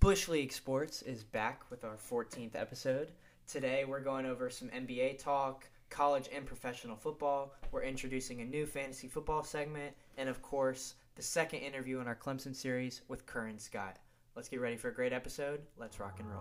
Bush League Sports is back with our 14th episode. Today we're going over some NBA talk, college and professional football. We're introducing a new fantasy football segment, and of course, the second interview in our Clemson series with Curran Scott. Let's get ready for a great episode. Let's rock and roll.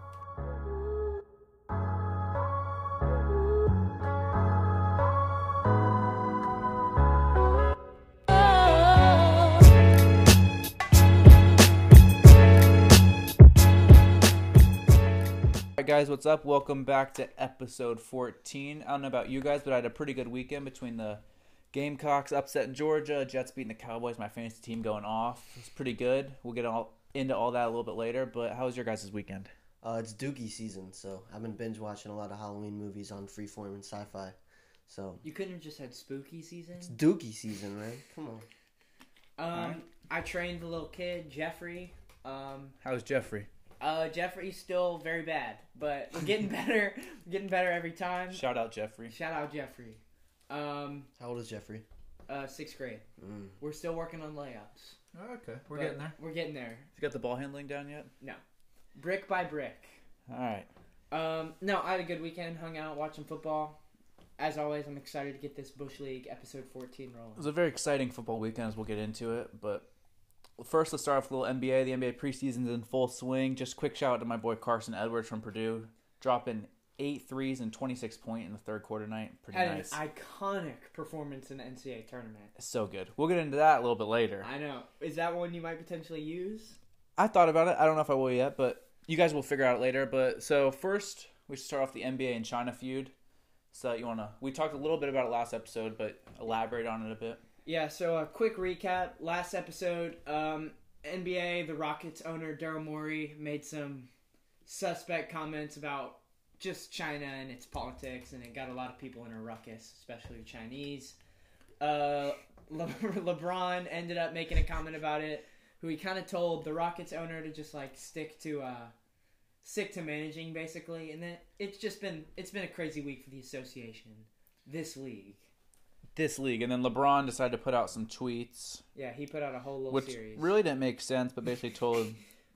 Alright guys, what's up? Welcome back to episode 14. I don't know about you guys, but I had a pretty good weekend between the Gamecocks upsetting Georgia, Jets beating the Cowboys, my fantasy team going off. It's pretty good. We'll get into all that a little bit later, but how was your guys' weekend? It's Doogie season, so I've been binge watching a lot of Halloween movies on Freeform and Sci-Fi. So You couldn't have just had spooky season? it's Doogie season, man. Come on. Alright. I trained the little kid, Jeffrey. How's Jeffrey? Jeffrey's still very bad, but we're getting better. We're getting better every time. Shout out Jeffrey. Shout out Jeffrey. How old is Jeffrey? 6th grade. We're still working on layups. Oh, okay. We're but getting there. We're getting there. You got the ball handling down yet? No. Brick by brick. Alright. No, I had a good weekend, hung out, watching football. As always, I'm excited to get this Bush League episode 14 rolling. It was a very exciting football weekend as we'll get into it, but first, let's start off with a little NBA. The NBA preseason's in full swing. Just quick shout out to my boy Carson Edwards from Purdue, dropping 8 threes and 26 points in the third quarter night. Pretty Had nice. an iconic performance in the NCAA tournament. So good. We'll get into that a little bit later. I know. Is that one you might potentially use? I thought about it. I don't know if I will yet, but you guys will figure out later. But so first, we should start off the NBA and China feud. So we talked a little bit about it last episode, but elaborate on it a bit. Yeah, so a quick recap. Last episode, NBA, the Rockets owner Daryl Morey made some suspect comments about just China and its politics, and it got a lot of people in a ruckus, especially the Chinese. LeBron ended up making a comment about it, who he kind of told the Rockets owner to just stick to managing basically, and then it's been a crazy week for the association, this league. And then LeBron decided to put out some tweets. Yeah, he put out a whole little which series. Really didn't make sense, but basically told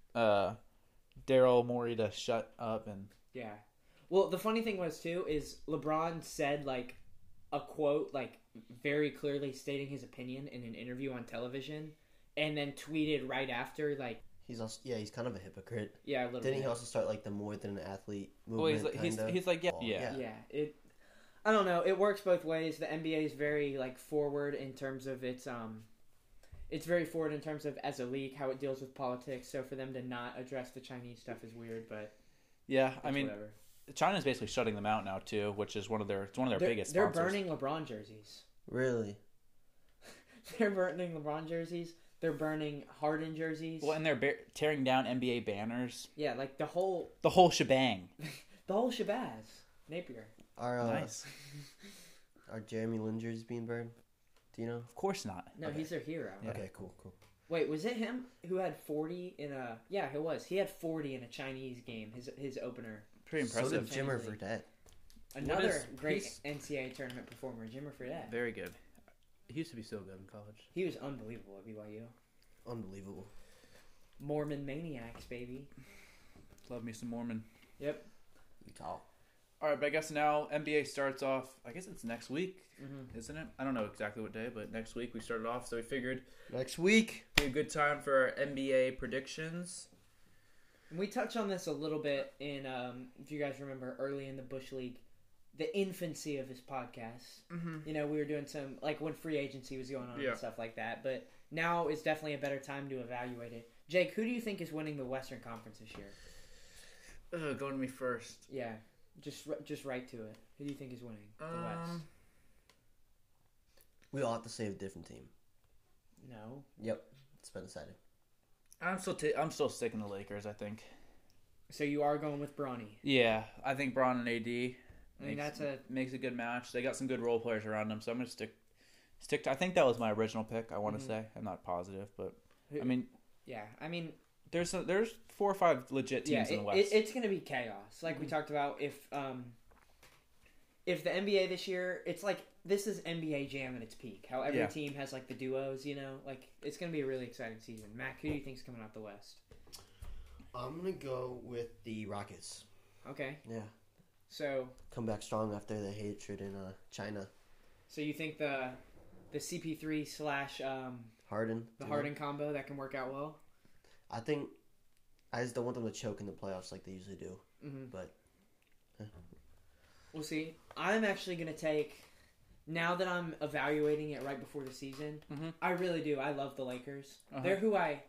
Daryl Morey to shut up. And yeah. Well, the funny thing was, too, is LeBron said, a quote, very clearly stating his opinion in an interview on television, and then tweeted right after, He's also he's kind of a hypocrite. yeah, a little Didn't bit. he also start the more than an athlete well, movement? he's like, yeah. Yeah, I don't know. It works both ways. The NBA is very forward in terms of it's very forward in terms of as a league how it deals with politics. So for them to not address the Chinese stuff is weird, but Yeah, I mean, whatever. China's basically shutting them out now too, which is one of their biggest They're sponsors. burning LeBron jerseys. Really? They're burning LeBron jerseys. They're burning Harden jerseys. Well, and they're tearing down NBA banners. Yeah, the whole shebang. shabazz. Napier. Nice. Are Jeremy Lin jerseys being burned? Do you know? Of course not. No, Okay. he's their hero. Yeah. Okay, cool. Wait, was it him who had 40 in a... Yeah, it was. He had 40 in a Chinese game, his opener. Pretty So impressive. did Jimmer Fredette. Another great NCAA tournament performer, Jimmer Fredette. Very good. He used to be so good in college. He was unbelievable at BYU. Unbelievable. Mormon maniacs, baby. Love me some Mormon. Yep. Utah. All right, but I guess now NBA starts off. I guess it's next week, Mm-hmm. isn't it? I don't know exactly what day, but next week we started off. So we figured Next week. it'd be a good time for our NBA predictions. And we touched on this a little bit in, if you guys remember, early in the Bush League, the infancy of this podcast. Mm-hmm. We were doing some, when free agency was going on Yeah. and stuff like that. But now is definitely a better time to evaluate it. Jake, who do you think is winning the Western Conference this year? Going to me first. Yeah, just right to it. Who do you think is winning the West? We all have to say a different team. No. Yep. It's been decided. I'm still sticking to Lakers. I think. So you are going with Bronny. Yeah, I think Bron and AD I mean, makes a good match. They got some good role players around them, so I'm gonna stick to. I think that was my original pick. I want to say I'm not positive, but I mean, yeah. I mean, there's 4 or 5 legit teams in the West. it's going to be chaos. Like we talked about, if the NBA this year, it's this is NBA Jam at its peak. How every team has the duos, it's going to be a really exciting season. Mac, who do you think's coming out the West? I'm gonna go with the Rockets. Okay. Yeah, So come back strong after the hatred in China. so you think the CP3 slash Harden. the too. Harden combo that can work out well? I think I just don't want them to choke in the playoffs like they usually do. Mm-hmm. But We'll see. I'm actually going to take, now that I'm evaluating it right before the season, I really do. I love the Lakers. They're who I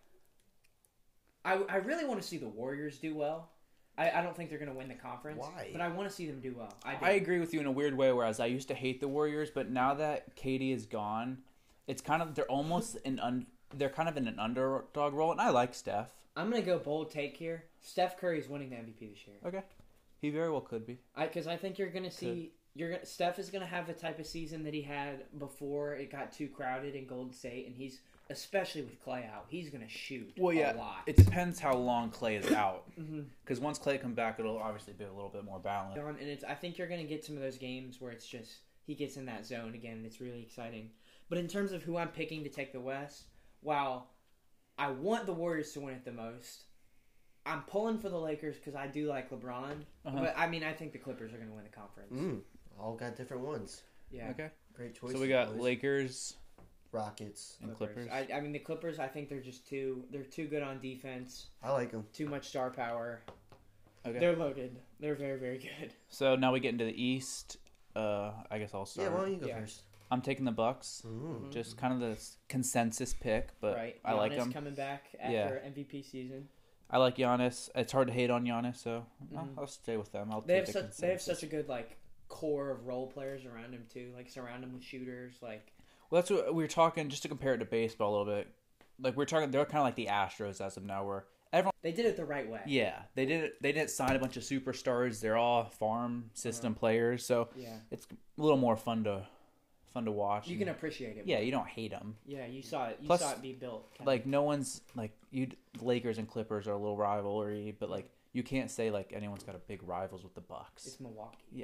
really want to see the Warriors do well. I don't think they're going to win the conference. Why? But I want to see them do well. I agree with you in a weird way, whereas I used to hate the Warriors, but now that Katie is gone, it's kind of, they're kind of in an underdog role, and I like Steph. I'm going to go bold take here. Steph Curry's winning the MVP this year. Okay. He very well could be. Because I think you're going to see... Steph is going to have the type of season that he had before it got too crowded in Golden State, and he's, especially with Clay out, he's going to shoot a lot. It depends how long Clay is out. Because once Clay comes back, it'll obviously be a little bit more balanced. And I think you're going to get some of those games where it's just he gets in that zone again, and it's really exciting. But in terms of who I'm picking to take the West, while I want the Warriors to win it the most, I'm pulling for the Lakers because I do like LeBron. But, I mean, I think the Clippers are going to win the conference. all got different ones. Yeah. Okay. Great choice. So we got Lakers, Rockets, and Clippers. I mean, the Clippers, I think they're just too good on defense. I like them. Too much star power. Okay. They're loaded. They're very, very good. So now we get into the East. I guess I'll start. Yeah, why don't you go first? I'm taking the Bucks. Just kind of the consensus pick, but right. I like Giannis them. coming back after MVP season. I like Giannis. It's hard to hate on Giannis, so I'll stay with them. They have such a good core of role players around him too. Surround him with shooters. Well, that's what we were talking. Just to compare it to baseball a little bit, we're talking. They're kind of like the Astros as of now, where everyone. They did it the right way. Yeah, they did it. They didn't sign a bunch of superstars. They're all farm system players, so it's a little more fun to watch. You can appreciate it. Yeah, you don't hate them. Yeah, you saw it. Plus, saw it be built. No one's Lakers and Clippers are a little rivalry, but you can't say anyone's got a big rivals with the Bucks. It's Milwaukee. Yeah.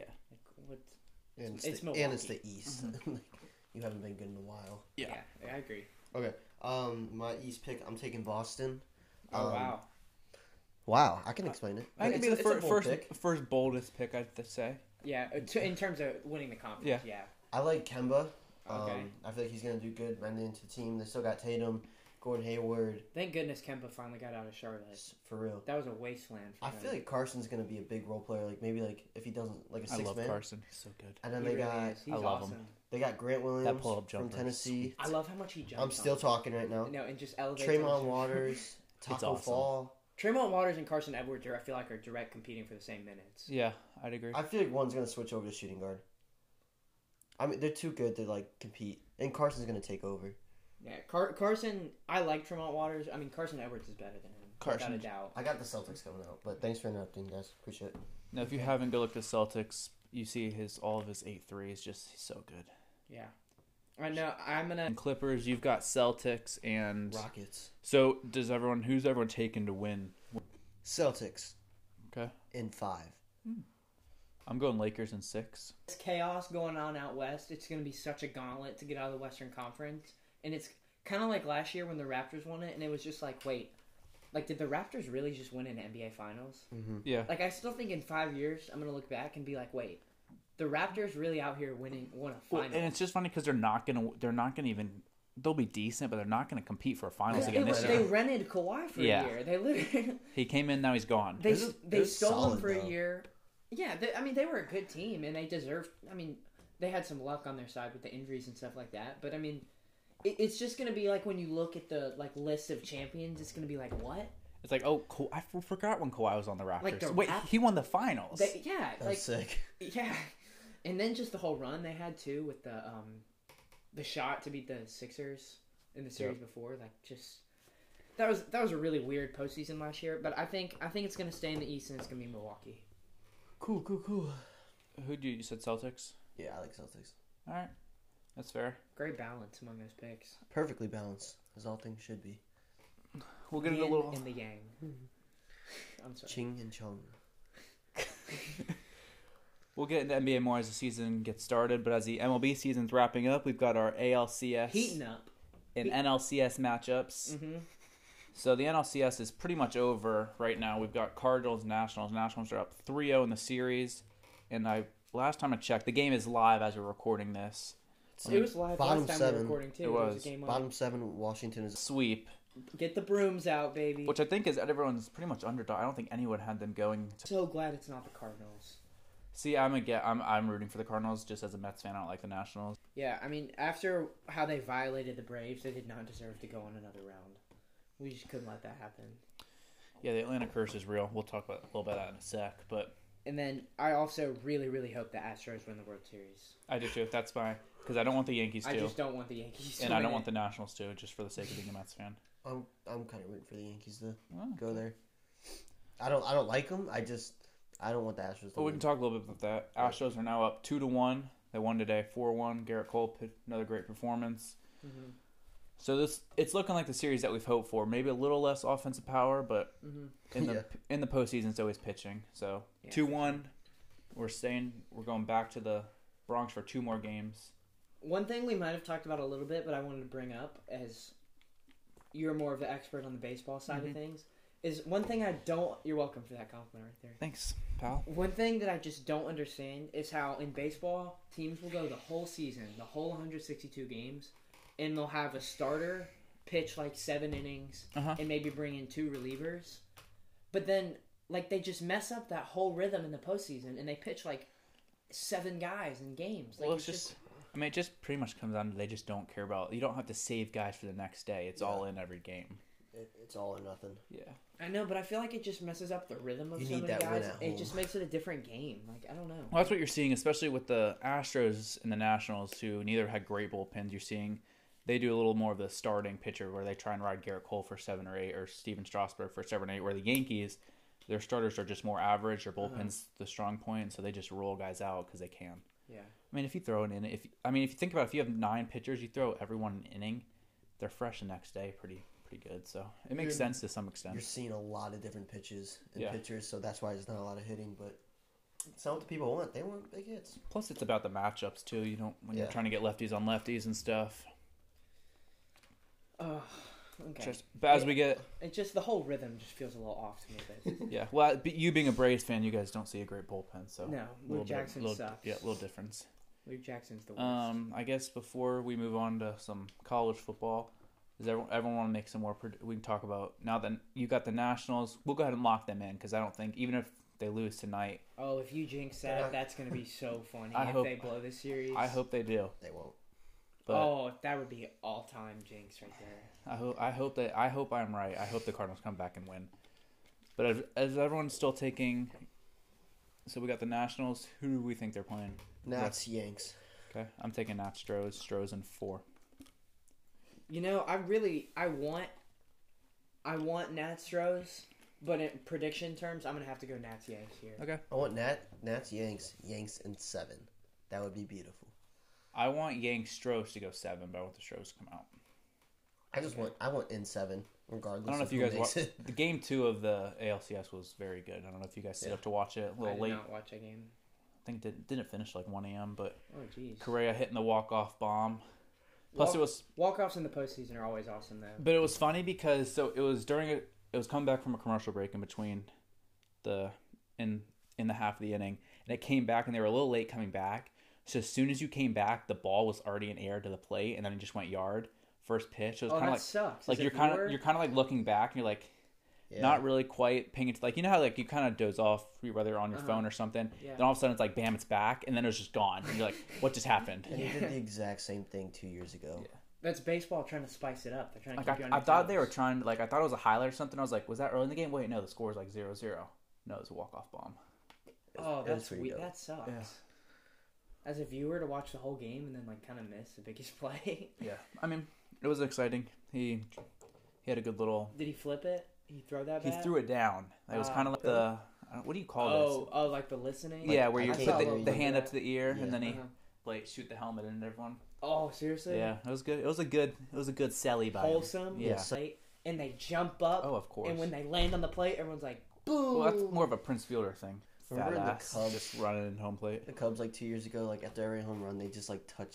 It's Milwaukee. And it's the East. You haven't been good in a while. Yeah, I agree. Okay. My East pick, I'm taking Boston. Oh wow. Wow, I can explain it. I think it'd be the first boldest pick, I'd say. Yeah, in terms of winning the conference. Yeah. I like Kemba. Okay. I feel like he's gonna do good running into the team. They still got Tatum, Gordon Hayward. Thank goodness Kemba finally got out of Charlotte. For real. That was a wasteland. I feel like Carson's gonna be a big role player. Maybe if he doesn't a six man. I love Carson. He's so good. And then He's I love awesome. him. They got Grant Williams That pull-up from jumper. Tennessee. I love how much he jumps. I'm still talking right now. No, and just elevates. Tremont Waters, Taco awesome. Fall. Tremont Waters and Carson Edwards I feel like are direct competing for the same minutes. Yeah, I'd agree. I feel like one's gonna switch over to shooting guard. I mean, they're too good to compete, and Carson's gonna take over. Yeah, Carson. I like Tremont Waters. I mean, Carson Edwards is better than him. Carson. Without a doubt. I got the Celtics coming out, but thanks for interrupting, guys. Appreciate it. Now, if you haven't go look at the Celtics, you see all of his 8 threes. Just he's so good. Yeah. I know. I'm gonna. And Clippers, you've got Celtics and Rockets. So who's everyone taking to win? Celtics. Okay. In 5. I'm going Lakers in 6. It's chaos going on out west. It's going to be such a gauntlet to get out of the Western Conference, and it's kind of like last year when the Raptors won it, and it was just wait, did the Raptors really just win an NBA Finals? Mm-hmm. Yeah. I still think in 5 years I'm going to look back and be wait, the Raptors really out here won a final. And it's just funny because they're not gonna even. They'll be decent, but they're not going to compete for a finals again this year. They rented Kawhi for a year. They literally. He came in, now he's gone. They stole him for a year. Yeah, they were a good team, and they deserved. I mean, they had some luck on their side with the injuries and stuff like that. But I mean, it's just gonna be when you look at the list of champions, it's gonna be what? It's I forgot when Kawhi was on the Raptors. Wait, Raptors. He won the finals. That's sick. Yeah, and then just the whole run they had too with the shot to beat the Sixers in the series before. That was a really weird postseason last year. But I think it's gonna stay in the East, and it's gonna be Milwaukee. Cool. Who do you said Celtics? Yeah, I like Celtics. All right, that's fair. Great balance among those picks. Perfectly balanced, as all things should be. We'll get into a little in the yang. I'm sorry. Ching and chong. We'll get into NBA more as the season gets started, but as the MLB season's wrapping up, we've got our ALCS heating up and NLCS matchups. Mm-hmm. So the NLCS is pretty much over right now. We've got Cardinals, Nationals. Nationals are up 3-0 in the series. And last time I checked, the game is live as we're recording this. It was live Bottom last time we seven. were recording too. It There was. a game on. Bottom 7, Washington is. Sweep, Get the brooms out, baby. which I think is everyone's pretty much underdog. I don't think anyone had them going. So glad it's not the Cardinals. See, I'm rooting for the Cardinals just as a Mets fan. I don't like the Nationals. Yeah, I mean, after how they violated the Braves, they did not deserve to go on another round. We just couldn't let that happen. Yeah, the Atlanta curse is real. We'll talk about a little bit of that in a sec, but And then I also really, really hope the Astros win the World Series. I do too. Because I don't want the Yankees to, I just don't want the Yankees to and I win don't it. want the Nationals to, just for the sake of being a Mets fan. I'm kind of rooting for the Yankees to Well, go there. I don't like them. I don't want the Astros to But we win. can talk a little bit about that. Astros are now up 2-1. They won today, 4-1. Garrett Cole, another great performance. Mhm. So it's looking like the series that we've hoped for. Maybe a little less offensive power, but Mhm. in the postseason, it's always pitching. So Yeah, 2-1. We're going back to the Bronx for 2 more games. One thing we might have talked about a little bit, but I wanted to bring up, as you're more of the expert on the baseball side of things, is one thing I don't. You're welcome for that compliment right there. Thanks, pal. One thing that I just don't understand is how in baseball teams will go the whole season, the whole 162 games, and they'll have a starter pitch like 7 innings Uh-huh. and maybe bring in 2 relievers, but then like they just mess up that whole rhythm in the postseason and they pitch like 7 guys in games. Like Well, it's just. I mean, it just pretty much comes down to they just don't care about. You don't have to save guys for the next day. It's all in every game. It's all or nothing. Yeah. I know, but I feel like it just messes up the rhythm of You some need of the that win guys. at It home. just makes it a different game. Like I don't know. Well, that's what you're seeing, especially with the Astros and the Nationals, who neither had great bullpens. You're seeing they do a little more of the starting pitcher where they try and ride Garrett Cole for 7 or 8 or Steven Strasburg for 7 or 8, where the Yankees, their starters are just more average. Their bullpen's the strong point, so they just roll guys out because they can. Yeah. I mean, if you throw it in, if you think about it, if you have 9 pitchers, you throw everyone an inning, they're fresh the next day, pretty good. So it makes sense to some extent. You're seeing a lot of different pitches and Yeah. pitchers, so that's why there's not a lot of hitting. But it's not what the people want. They want big hits. Plus, it's about the matchups too. You don't when you're Yeah. trying to get lefties on lefties and stuff. Oh, okay. But as we get. It just the whole rhythm just feels a little off to me. But Yeah, well, you being a Braves fan, you guys don't see a great bullpen, so no, a Luke little Jackson little, sucks. Yeah, little difference. Luke Jackson's the worst. I guess before we move on to some college football, does everyone want to make some more? We can talk about now that you got the Nationals. We'll go ahead and lock them in because I don't think even if they lose tonight, Oh, if you jinx that, that's gonna be so funny. I if hope- they blow this series, I hope they do. They won't. But oh, that would be all-time jinx right there. I hope I'm right. I hope the Cardinals come back and win. But as everyone's still taking, so we got the Nationals. Who do we think they're playing? Nats, Yanks. Okay, I'm taking Nat Stros in 4. You know, I want Nat Stros, but in prediction terms, I'm gonna have to go Nats Yanks here. Okay. I want Nats, Yanks in 7. That would be beautiful. I want Yanks Stros to go 7, but I want the Stros to come out. I want in 7, regardless. I don't know if you who guys makes watched it. the game 2 of the ALCS was very good. I don't know if you guys stayed up to watch it a I little did late. not watch that game. I think it didn't finish like 1 a.m. But Oh, jeez. Correa hitting the walk-off bomb. Plus it was, Walk-offs in the postseason are always awesome, though. but it was funny because it was coming back from a commercial break in between in the half of the inning, and it came back and they were a little late coming back. So as soon as you came back, the ball was already in air to the plate, and then it just went yard. First pitch. So it was Oh, kind that of sucks. like As a you're kind viewer- of like looking back and you're like. Yeah. Not really quite paying it. Like, you know how like you kind of doze off whether on your phone or something. Yeah. Then all of a sudden it's like bam, it's back, and then it was just gone. And you're like, what just happened? And he did the exact same thing 2 years ago. Yeah. That's baseball trying to spice it up. They're trying to Like keep you on I your thought they toes. were trying to I thought it was a highlight or something. I was like, was that early in the game? Wait, no, the score was like 0-0. No, it was a walk off bomb. Oh, It was that's pretty weird. dope. That sucks. Yeah. As a viewer, to watch the whole game and then like kind of miss the biggest play. Yeah, I mean, it was exciting. He had a good little. Did he flip it? He throw that He back? threw it down. It was kind of like okay. what do you call this? Oh, like the listening? Yeah, where I you can't put hear the you. hand up to the ear Yeah. and then he Uh-huh. shoot the helmet into everyone. Oh, seriously? Yeah, it was good. It was a good Selly by him. Wholesome. Yeah. Right? And they jump up. Oh, of course. And when they land on the plate, everyone's like, boo! Well, that's more of a Prince Fielder thing. Fat Remember the ass, Cubs? just running in home plate. The Cubs 2 years ago, after every home run, they just touched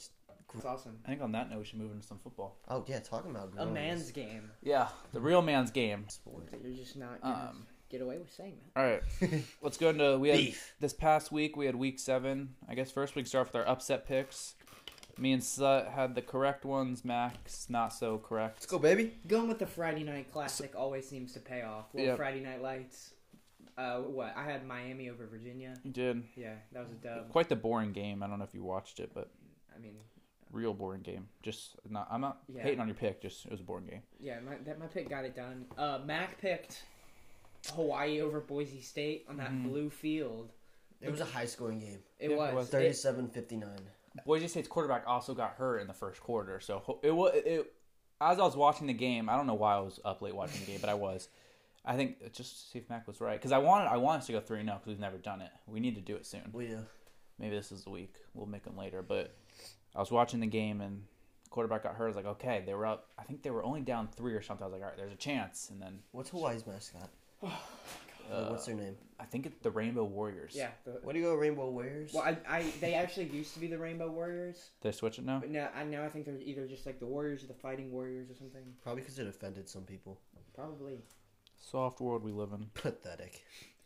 It's awesome. I think on that note, we should move into some football. Oh yeah, talking about A groans. man's game. Yeah, the real man's game. Sport. You're just not gonna get away with saying that. All right, let's go into Beef. this past week. We had week 7. I guess first we can start with our upset picks. Me and Sut had the correct ones. Max not so correct. Let's go, baby. Going with the Friday night classic always seems to pay off. Little Yep. Friday night lights. I had Miami over Virginia. You did. Yeah, that was a dub. Quite the boring game. I don't know if you watched it, but I mean, real boring game. Just not. I'm not Yeah. hating on your pick. Just it was a boring game. yeah, my pick got it done. Mac picked Hawaii over Boise State on that blue field. It was a high-scoring game. It Yeah, was. it was. 37-59. Boise State's quarterback also got hurt in the first quarter, so it was. As I was watching the game, I don't know why I was up late watching the game, but I was. I think just to see if Mac was right, because I want us to go 3-0 because we've never done it. We need to do it soon. We Maybe this is the week. We'll make them later. But I was watching the game and the quarterback got hurt. I was like, okay, they were up. I think they were only down 3 or something. I was like, all right, there's a chance. And then What's Hawaii's mascot? What's their name? I think it's the Rainbow Warriors. Yeah. What do you go, Rainbow Warriors? Well, they actually used to be the Rainbow Warriors, They switch it now. but now I think they're either just like the Warriors or the Fighting Warriors or something. Probably because it offended some people. Probably. Soft world we live in. Pathetic.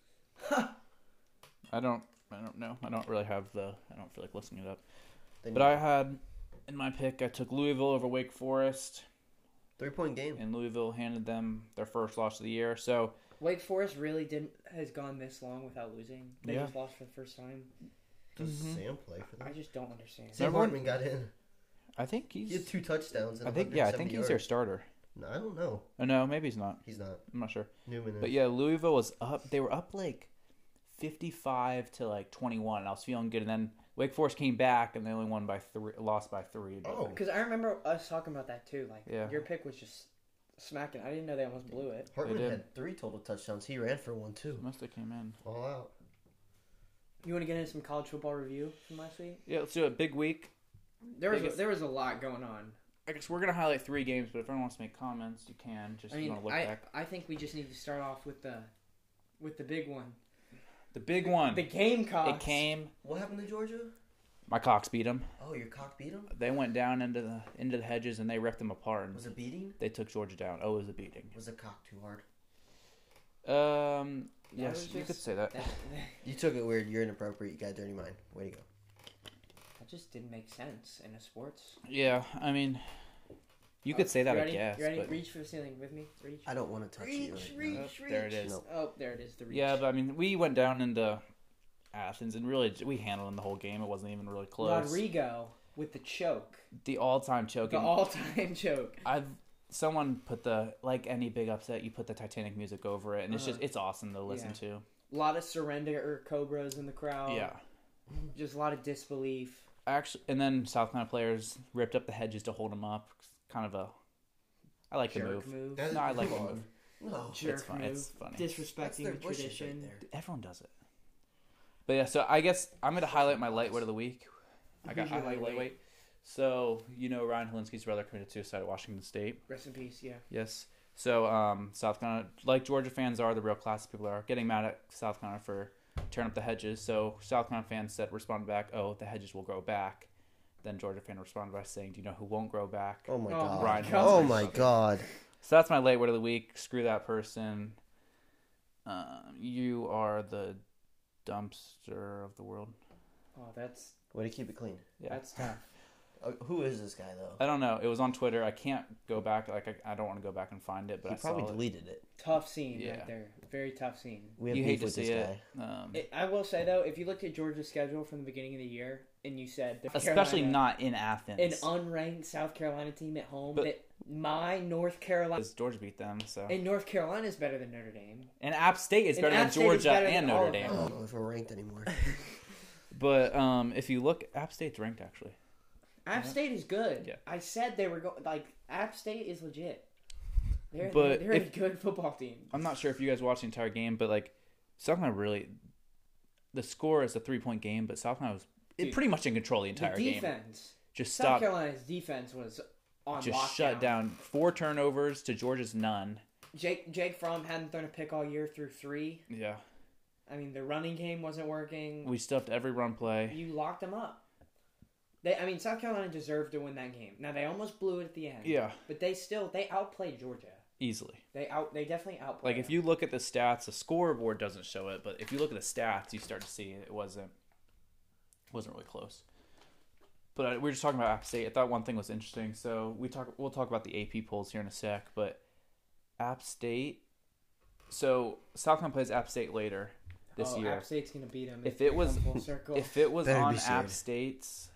I don't know. I don't really have the. I don't feel like listening it up. They But I had in my pick. I took Louisville over Wake Forest, 3-point game. and Louisville handed them their first loss of the year. So Wake Forest really has gone this long without losing. They Yeah. just lost for the first time. Does Sam play for them? I just don't understand. Sam Everyone- Hartman got in. I think He had he's. 2 touchdowns. And I think 170 he's their yards. starter. No, I don't know. Oh no, maybe he's not. He's not. I'm not sure. Newman is. But yeah, Louisville was up. They were up like 55 to like 21. And I was feeling good, and then Wake Forest came back, and they only lost by 3. But Oh. Because I remember us talking about that too. Like Yeah. your pick was just smacking. I didn't know they almost blew it. Hartman did. had 3 total touchdowns. He ran for 1 too. must have came in. All out. You want to get into some college football review from last week? Yeah, let's do it. Big week. There was a lot going on. I guess we're gonna highlight 3 games, but if anyone wants to make comments, you can. Just I mean, want to look back. I think we just need to start off with the big one. The big one. The Gamecocks. It came. What happened to Georgia? My Cox beat them. Oh, your cock beat him? They went down into the hedges and they ripped them apart. And Was it beating? they took Georgia down. Oh, it was a beating. Was the cock too hard? Yes, was you could just- say that. You took it weird. You're inappropriate. You got a dirty mind. Way to go. That just didn't make sense in a sports. Yeah, I mean, you could say that, You I ready? guess. You ready? But, Reach for the ceiling with me. Reach. I don't want to touch you. Reach, Right reach, now. reach. Oh, there it is. Nope. Oh, there it is. The reach. yeah, but I mean, we went down into Athens and really we handled them the whole game. It wasn't even really close. Rodrigo with the choke. The all-time choke. The And all-time choke. someone put like any big upset, you put the Titanic music over it, and it's awesome to listen to. A lot of surrender cobras in the crowd. Yeah. Just a lot of disbelief. Actually, and then South Carolina players ripped up the hedges to hold them up. Kind of I like the Jerk move. move. That is- No, I like come the on. move. No. Jerk fine. move. It's funny. That's Disrespecting their the bushes tradition. right there. Everyone does it. But yeah, so I guess I'm going to highlight my lightweight of the week. I Who's your lightweight? lightweight. So, Ryan Helinski's brother committed suicide at Washington State. Rest in peace, yeah. Yes. So, South Carolina, like Georgia fans are, the real classy people are, getting mad at South Carolina for tearing up the hedges. So, South Carolina fans responded back, oh, the hedges will grow back. Then Georgia fan responded by saying, do you know who won't grow back? Oh my Oh god. Ryan Oh Hill. my god. So that's my lightweight of the week. Screw that person. You are the dumpster of the world. Oh, that's Way to keep it clean. Yeah. that's tough. Who is this guy though? I don't know. It was on Twitter. I can't go back. I don't want to go back and find it, but He I probably saw it. deleted it. Tough scene Yeah. right there. Very tough scene. We have You beef hate to with see this it. guy. I will say though, if you looked at Georgia's schedule from the beginning of the year and you said North Especially Carolina, not in Athens. an unranked South Carolina team at home, But- that my North Carolina Because Georgia beat them. So and North Carolina is better than Notre Dame. and App State is And better App than State is Georgia better and than all Notre of Dame. I don't know if we're ranked anymore. But if you look, App State's ranked actually. App Yeah. State is good. Yeah. I said they were going. Like App State is legit. But They're a good football team. I'm not sure if you guys watched the entire game, but like South Carolina really, the score is a 3-point game, but South Carolina was Dude, pretty much in control the entire the game. defense. Just South stop. Carolina's defense was on Just lockdown. shut down 4 turnovers to Georgia's none. Jake Fromm hadn't thrown a pick all year through 3. Yeah, I mean, the running game wasn't working. we stuffed every run play. You locked them up. South Carolina deserved to win that game. Now they almost blew it at the end. Yeah, But they outplayed Georgia. easily. They definitely outplayed. Like if them. you look at the stats, the scoreboard doesn't show it, but if you look at the stats, you start to see it wasn't really close. But we were just talking about App State. I thought one thing was interesting. So we'll talk about the AP polls here in a sec, but App State. So South Carolina plays App State later this year. App State's gonna beat them. If it was full circle. if it was Better on be App scared. State's,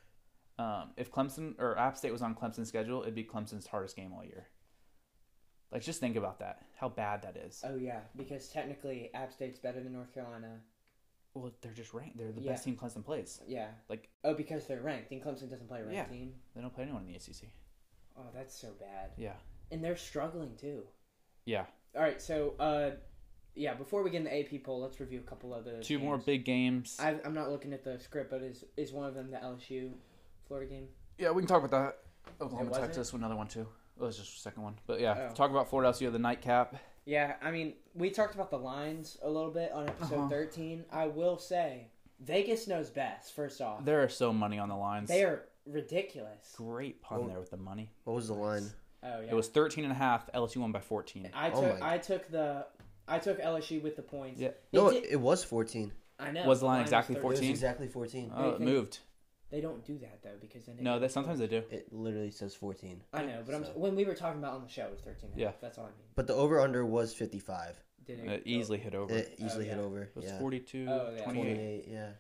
if Clemson or App State was on Clemson's schedule, it'd be Clemson's hardest game all year. Like, just think about that. How bad that is. Oh yeah, because technically App State's better than North Carolina. Well, they're just ranked. They're the best team Clemson plays. Yeah. Like, because they're ranked, and Clemson doesn't play a ranked Yeah. team. they don't play anyone in the ACC. Oh, that's so bad. Yeah. And they're struggling too. Yeah. All right, so before we get in the AP poll, let's review a couple of the Two games. more big games. I'm not looking at the script, but is one of them the LSU Florida game? Yeah, we can talk about that. Oklahoma, was it? Texas, another one too. It was just the second one. But yeah, Oh. talk about Florida LSU, the nightcap. Yeah, I mean, we talked about the lines a little bit on episode 13. I will say, Vegas knows best, first off. There are so money on the lines. They are ridiculous. Great pun there with the money. What was the line? Oh, yeah. It was 13.5. LSU won by 14. I took LSU with the points. Yeah. No, did- it was 14. I know. Was the line exactly 13. It was 14? exactly 14. Oh, it think- moved. They don't do that, though, because then No, sometimes they do. It literally says 14. I know, but So- when we were talking about on the show, it was 13. Yeah. That's all I mean. But the over-under was 55. Did It easily hit over. It easily yeah. hit over. It was Yeah. 42, Oh, yeah. 28. 28, yeah.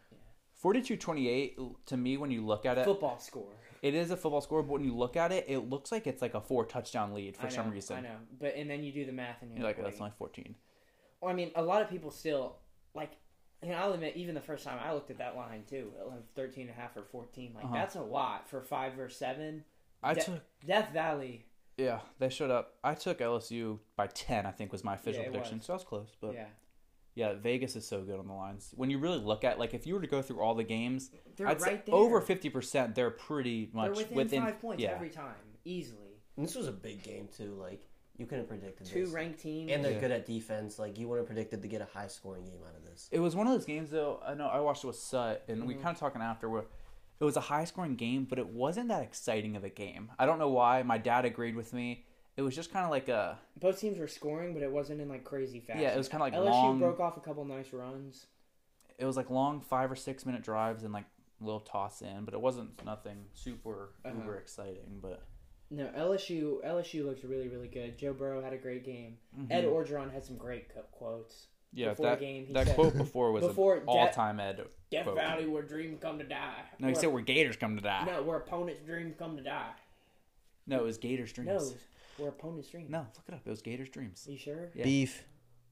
42-28, to me, when you look at it, Football score. it is a football score, but when you look at it, it looks like it's like a 4-touchdown lead for I some know, reason. I know. And then you do the math and You're like, wait. that's only 14. Well, I mean, a lot of people still, like, and I'll admit, even the first time I looked at that line, too, like 13.5 or 14, like, that's a lot for 5 versus 7. I took, Death Valley. yeah, they showed up. I took LSU by 10, I think was my official Yeah, it prediction. was. So I was close. But Yeah. yeah, Vegas is so good on the lines. When you really look at, like, if you were to go through all the games, They're I'd say right there. over 50%, they're pretty much They're within 5 points yeah. every time, easily. And this was a big game, too. Like, you couldn't have predicted Two this. ranked teams. And they're Yeah. good at defense. Like, you wouldn't have predicted to get a high-scoring game out of this. It was one of those games, though. I know I watched it with Sut, and we kind of talking after where it was a high-scoring game, but it wasn't that exciting of a game. I don't know why. My dad agreed with me. It was just kind of like a Both teams were scoring, but it wasn't in, like, crazy fashion. Yeah, it was kinda like LSU long- broke off a couple nice runs. it was like long 5 or 6 minute drives and like a little toss in, but it wasn't nothing super uber exciting. But No, LSU looks really, really good. Joe Burrow had a great game. Ed Orgeron had some great quotes. yeah, Before the game, he that said- quote before was Before an all-time Ed Death quote. Valley, where dreams come to die. No, he said where Gators come to die. No, where opponents' dreams come to die. No, it was Gators dreams. No, it's where opponents' dreams. No, look it up. It was Gators dreams. You sure? Yeah. Beef.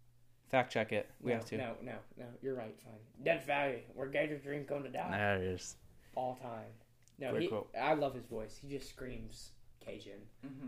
Fact check it. We no, have to. No, you're right. Fine. Death Valley, where Gators' dreams come to die. There it is. All time. No, Great quote. I love his voice. He just screams Cajun.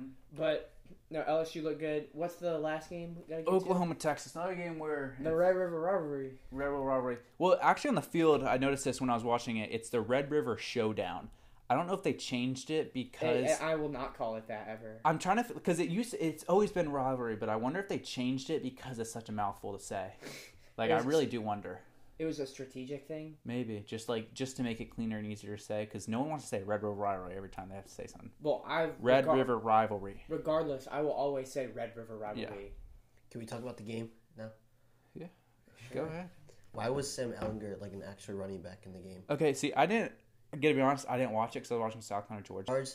But no, LSU looked good. What's the last game we gotta get Oklahoma, Texas. Another game where to? The Red River Rivalry. Rebel Rivalry. Well, actually, on the field, I noticed this when I was watching it. It's the Red River Showdown. I don't know if they changed it because I will not call it that ever. I'm trying to because it's always been rivalry, but I wonder if they changed it because it's such a mouthful to say. Like I really do wonder. It was a strategic thing. Maybe just to make it cleaner and easier to say because no one wants to say Red River Rivalry every time they have to say something. Well, Red River Rivalry. Regardless, I will always say Red River Rivalry. Yeah. Can we talk about the game now? Yeah. Sure. Go ahead. Why was Sam Ellinger like an extra running back in the game? Okay, see, I didn't. Gotta be honest, I didn't watch it because I was watching South Carolina, Georgia. Yards,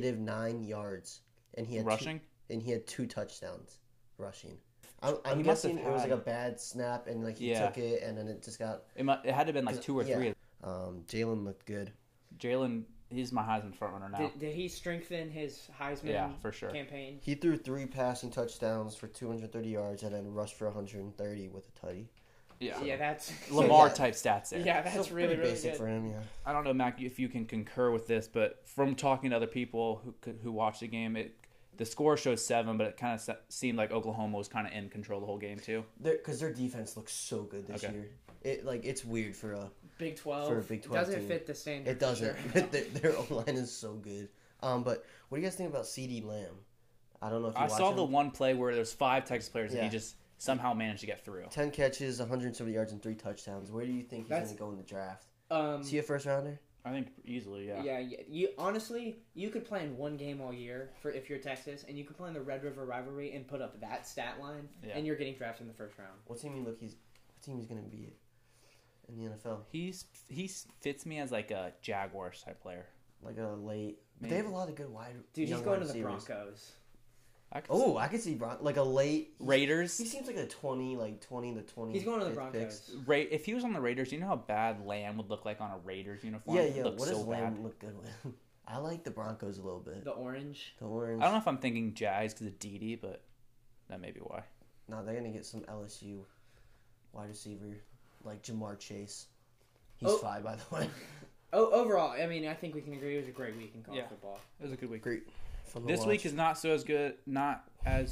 -9 yards, and he had Rushing? and he had 2 touchdowns rushing. He I'm must guessing have it was like a had- bad snap, and like he Yeah. took it, and then it just got. It had to have been like 2 or 3. Yeah. Jalen looked good. Jalen, he's my Heisman frontrunner now. Did he strengthen his Heisman Yeah, for sure. campaign? He threw 3 passing touchdowns for 230 yards, and then rushed for 130 with a tutty. Yeah. Yeah, that's Lamar yeah. type stats there. Yeah, that's So really pretty really basic good. for him. Yeah. I don't know, Mac, if you can concur with this, but from talking to other people who watched the game, the score shows 7, but it kind of seemed like Oklahoma was kind of in control the whole game too. Because their defense looks so good this Okay. year. It's weird for a. Big 12. For a Big 12 doesn't team. fit the standard. It doesn't. for sure. their O-line is so good. But what do you guys think about CeeDee Lamb? I don't know if you I watch saw him. the one play where there's 5 Texas players and Yeah. he just somehow managed to get through. 10 catches, 170 yards, and 3 touchdowns. Where do you think he's going That's- to go in the draft? Um, Is he a first rounder? I think easily, yeah. Yeah, you honestly, you could play in one game all year for if you're Texas, and you could play in the Red River rivalry and put up that stat line, and you're getting drafted in the first round. What team he's gonna be in the NFL? He fits me as like a Jaguars type player. Like a late. But Maybe. they have a lot of good wide. Dude, he's going to the Broncos. I could see like a late Raiders. He seems like a 20 to 20. He's going to the Broncos. If he was on the Raiders, you know how bad Lamb would look like on a Raiders uniform? Yeah. What so does Lamb bad. look good with? I like the Broncos a little bit. The orange. The orange. I don't know if I'm thinking Jags because of Dede, but that may be why. No, they're gonna get some LSU wide receiver like Jamar Chase. He's 5, by the way. Overall, I mean, I think we can agree it was a great week in college football. It was a good week. Great. This week is not so as good. Not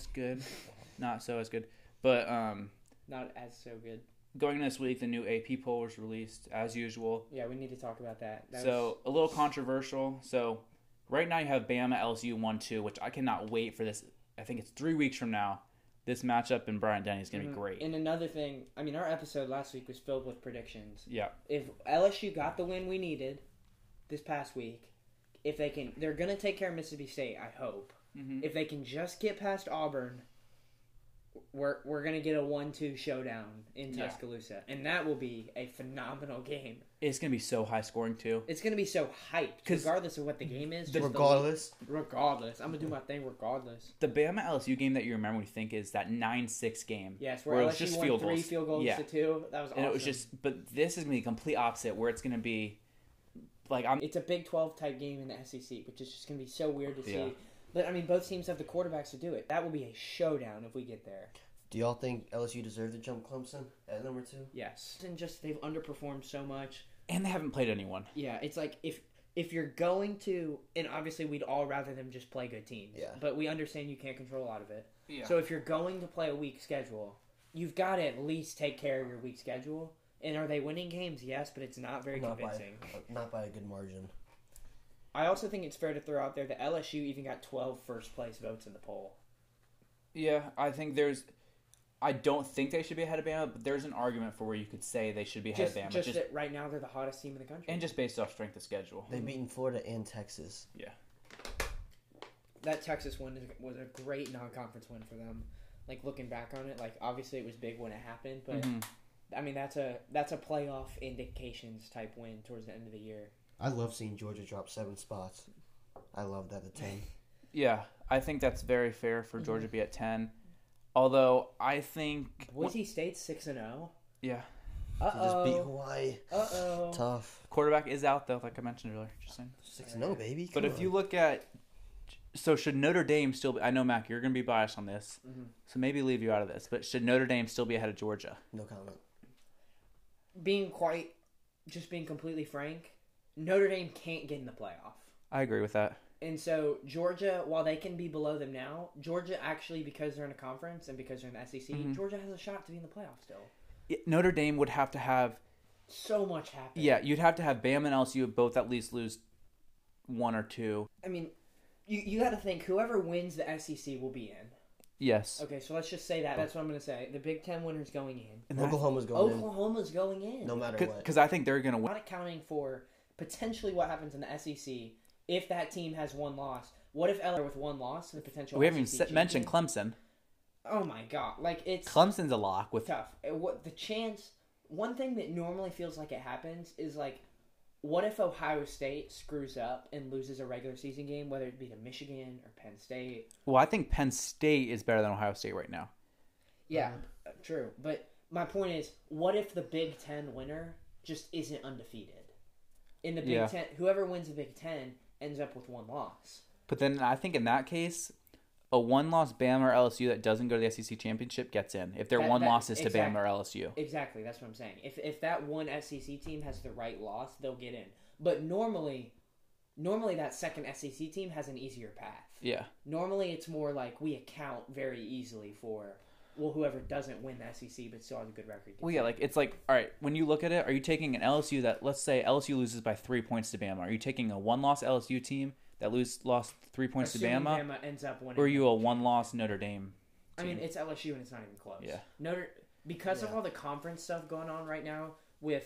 so as good. But not as so good. Going into this week, the new AP poll was released as usual. Yeah, we need to talk about that. A little controversial. So right now you have Bama LSU 1-2, which I cannot wait for this. I think it's 3 weeks from now. This matchup in Bryant-Denny is going to be great. And another thing, I mean, our episode last week was filled with predictions. Yeah. If LSU got the win we needed this past week, if they can, they're going to take care of Mississippi State, I hope. Mm-hmm. If they can just get past Auburn, we're going to get a 1-2 showdown in Tuscaloosa. And that will be a phenomenal game. It's going to be so high scoring, too. It's going to be so hyped, regardless of what the game is. Regardless. Regardless. I'm going to do my thing regardless. The Bama LSU game that you remember when you think is that 9-6 game. Yes, where it was LSU just won 3 field goals to 2. That was awesome. And it was just, but this is going to be the complete opposite, where it's going to be, it's a Big 12 type game in the SEC, which is just going to be so weird to see. But, I mean, both teams have the quarterbacks to do it. That will be a showdown if we get there. Do y'all think LSU deserved to jump Clemson at number 2? Yes. And just, they've underperformed so much. And they haven't played anyone. Yeah, it's like, if you're going to, and obviously we'd all rather them just play good teams. Yeah. But we understand you can't control a lot of it. Yeah. So if you're going to play a weak schedule, you've got to at least take care of your weak schedule. And are they winning games? Yes, but it's not very convincing. Not by a good margin. I also think it's fair to throw out there that LSU even got 12 first-place votes in the poll. Yeah, I don't think they should be ahead of Bama, but there's an argument for where you could say they should be ahead of Bama. Just that right now they're the hottest team in the country. And just based off strength of schedule. They've beaten Florida and Texas. Yeah. That Texas win was a great non-conference win for them. Like, looking back on it, like, obviously it was big when it happened, but, I mean, that's a playoff indications type win towards the end of the year. I love seeing Georgia drop 7 spots. I love that at 10. Yeah, I think that's very fair for Georgia to be at 10. Although, I think... Boise State's 6-0. Yeah. Uh-oh. Just beat Hawaii. Uh-oh. Tough. Quarterback is out, though, like I mentioned earlier. Just saying. 6-0, baby. But if you look at... So, should Notre Dame still... I know, Mac, you're going to be biased on this. Mm-hmm. So, maybe leave you out of this. But should Notre Dame still be ahead of Georgia? No comment. Being completely frank, Notre Dame can't get in the playoff. I agree with that. And so, Georgia, while they can be below them now, Georgia actually, because they're in a conference and because they're in the SEC, Georgia has a shot to be in the playoff still. Notre Dame would have to have... So much happen. Yeah, you'd have to have Bama and LSU both at least lose 1 or 2. I mean, you got to think, whoever wins the SEC will be in. Yes. Okay, so let's just say that. That's what I'm going to say. The Big Ten winner's going in. And Oklahoma's going in. Oklahoma's going in. No matter what. Because I think they're going to win. Not accounting for potentially what happens in the SEC if that team has 1 loss. What if LSU with 1 loss and the potential We haven't SEC even mentioned Clemson. Oh my god. Like, it's Clemson's a lock with tough. What the chance... One thing that normally feels like it happens is, like, what if Ohio State screws up and loses a regular season game, whether it be to Michigan or Penn State? Well, I think Penn State is better than Ohio State right now. Yeah, true. But my point is, what if the Big Ten winner just isn't undefeated? In the Big Ten, whoever wins the Big Ten ends up with 1 loss. But then I think in that case, a 1-loss Bama or LSU that doesn't go to the SEC championship gets in. If their 1 loss is to Bama or LSU. Exactly, that's what I'm saying. If that one SEC team has the right loss, they'll get in. But normally that second SEC team has an easier path. Yeah. Normally it's more like we account very easily for, well, whoever doesn't win the SEC but still has a good record. Well, yeah, like it's like, all right, when you look at it, are you taking an LSU that, let's say LSU loses by 3 points to Bama? Are you taking a 1-loss LSU team that lost 3 points Assuming to Bama? Bama ends up winning. Or are you a 1-loss Notre Dame team? I mean, it's LSU and it's not even close. Yeah. Because of all the conference stuff going on right now with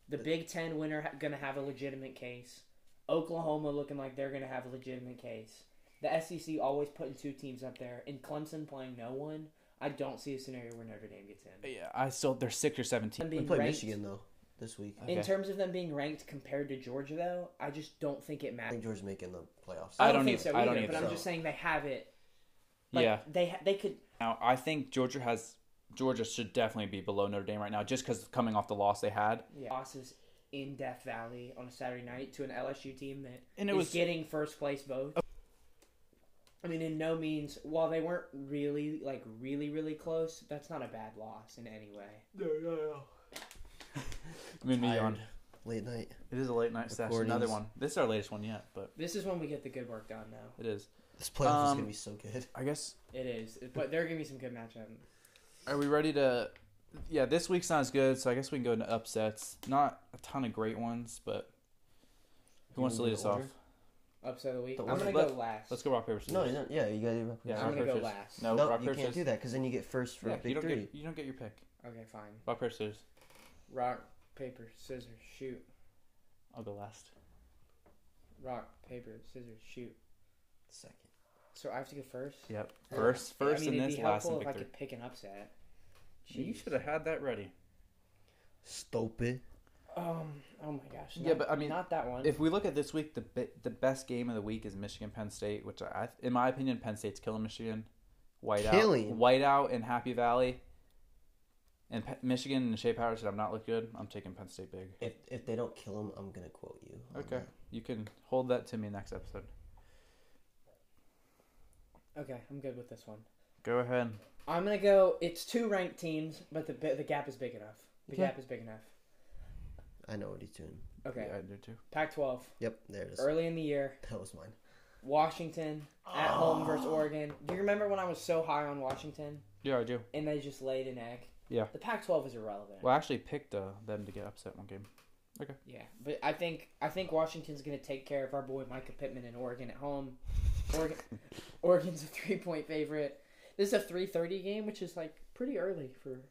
The Big Ten winner going to have a legitimate case. Oklahoma looking like they're going to have a legitimate case. The SEC always putting 2 teams up there. And Clemson playing no one. I don't see a scenario where Notre Dame gets in. Yeah, they're 6 or 17. We play Michigan though this week. Okay. In terms of them being ranked compared to Georgia, though, I just don't think it I matters. think Georgia's making the playoffs. I I don't don't think either. so I either, don't but either. I'm just saying they have it. Like, Yeah. They could. Now, I think Georgia should definitely be below Notre Dame right now, just because coming off the loss they had. Yeah. Losses in Death Valley on a Saturday night to an LSU team that And it is was getting first place vote. I mean, in no means, while they weren't really close, that's not a bad loss in any way. No. I mean, me Tired. on. Late night. It is a late night session. Recordings. Another one. This is our latest one yet, but This is when we get the good work done, though. it is. This playoff is gonna be so good. I guess. It is. But there are going to be some good matchups. Are we ready to? Yeah, this week sounds good, so I guess we can go into upsets. Not a ton of great ones, but who wants to lead us off? Upset of the week. The I'm going to order. go last. Let's go rock paper scissors. No, you don't, yeah, you gotta. Yeah, I'm rock, gonna paper, go scissors. last. No, No, rock you paper can't scissors. do that because then you get first for Yeah, a big three. you don't get your pick. Okay, fine. Rock paper scissors. Rock, paper, scissors, shoot. I'll go last. Rock, paper, scissors, shoot. Second. So I have to go first? Yep. Yeah. First I mean, in it'd this, be last in helpful if I victory. could pick an upset. You Jeez. should have had that ready. Stupid. Oh my gosh. Yeah, but I mean, not that one. If we look at this week, the best game of the week is Michigan Penn State, which in my opinion, Penn State's killing Michigan. Whiteout and Happy Valley. And Michigan and Shea Patterson have not looked good. I'm taking Penn State big. If they don't kill him, I'm gonna quote you. on Okay, that. you can hold that to me next episode. Okay, I'm good with this one. Go ahead. I'm gonna go. It's 2 ranked teams, but the gap is big enough. The Okay. gap is big enough. I know what he's doing. Okay. Yeah, I do too. Pac-12. Yep, there it is. Early in the year, That was mine. Washington at home versus Oregon. Do you remember when I was so high on Washington Yeah, I do. and they just laid an egg? Yeah. The Pac-12 is irrelevant. Well, I actually picked them to get upset one game. Yeah, but I think Washington's gonna take care of our boy Micah Pittman in Oregon at home. Oregon's a 3-point favorite. This is a 3:30 game, which is like pretty early for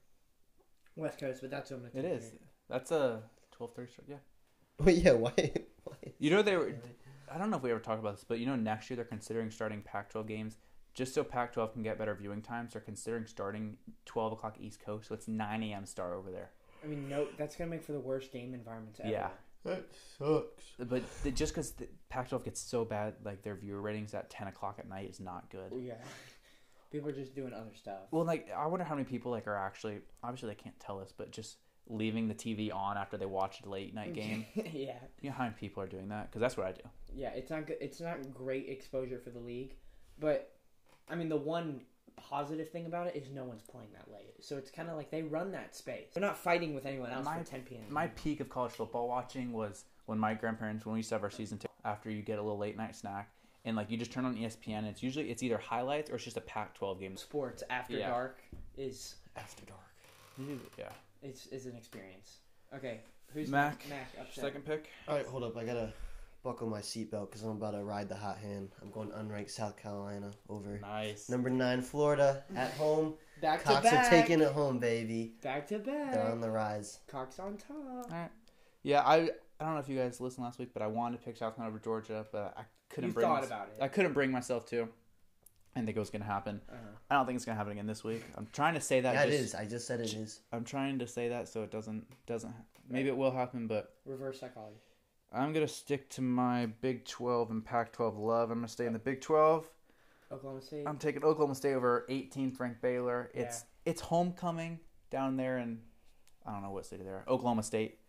West Coast, but that's what I'm gonna It take is. here. That's a 12:30 start. Yeah. Wait, yeah, why? You know they were. I don't know if we ever talked about this, but you know next year they're considering starting Pac-12 games just so Pac-12 can get better viewing times. They're considering starting 12 o'clock East Coast, so it's 9 a.m. start over there. I mean, no, that's gonna make for the worst game environments ever. Yeah. That sucks. But just because the Pac-12 gets so bad, like their viewer ratings at 10 o'clock at night is not good. Yeah. People are just doing other stuff. Well, like I wonder how many people like are actually obviously they can't tell us, but just leaving the TV on after they watch a late night game. Yeah. You know how many people are doing that? Because that's what I do. Yeah, it's not good. It's not great exposure for the league, but I mean, the one positive thing about it is no one's playing that late, so it's kind of like they run that space. They're not fighting with anyone else for 10 p.m. My peak of college football watching was when my grandparents, when we used to have our season ticket, after you get a little late night snack, and like you just turn on ESPN, and it's either highlights or it's just a Pac-12 game. Sports after Yeah. dark is After dark. Yeah. is an experience. Okay, who's Mac, upset. second pick. All right, hold up. I gotta buckle my seatbelt because I'm about to ride the hot hand. I'm going unranked South Carolina over Nice. number 9 Florida at home. Back Cox to back. are taking it home, baby. Back to They're on back. the rise. Cox on top. Yeah, I don't know if you guys listened last week, but I wanted to pick South Carolina over Georgia, but I couldn't You bring thought mys- about it. I couldn't bring myself to. I didn't think it was going to happen. I don't think it's going to happen again this week. I'm trying to say that. Yeah, it is. I just said it is. I'm trying to say that so it doesn't. Maybe it will happen, but Reverse psychology. I'm going to stick to my Big 12 and Pac-12 love. I'm going to stay in the Big 12. Oklahoma State. I'm taking Oklahoma State over 18th ranked Baylor. It's homecoming down there in I don't know what city they're. Oklahoma State.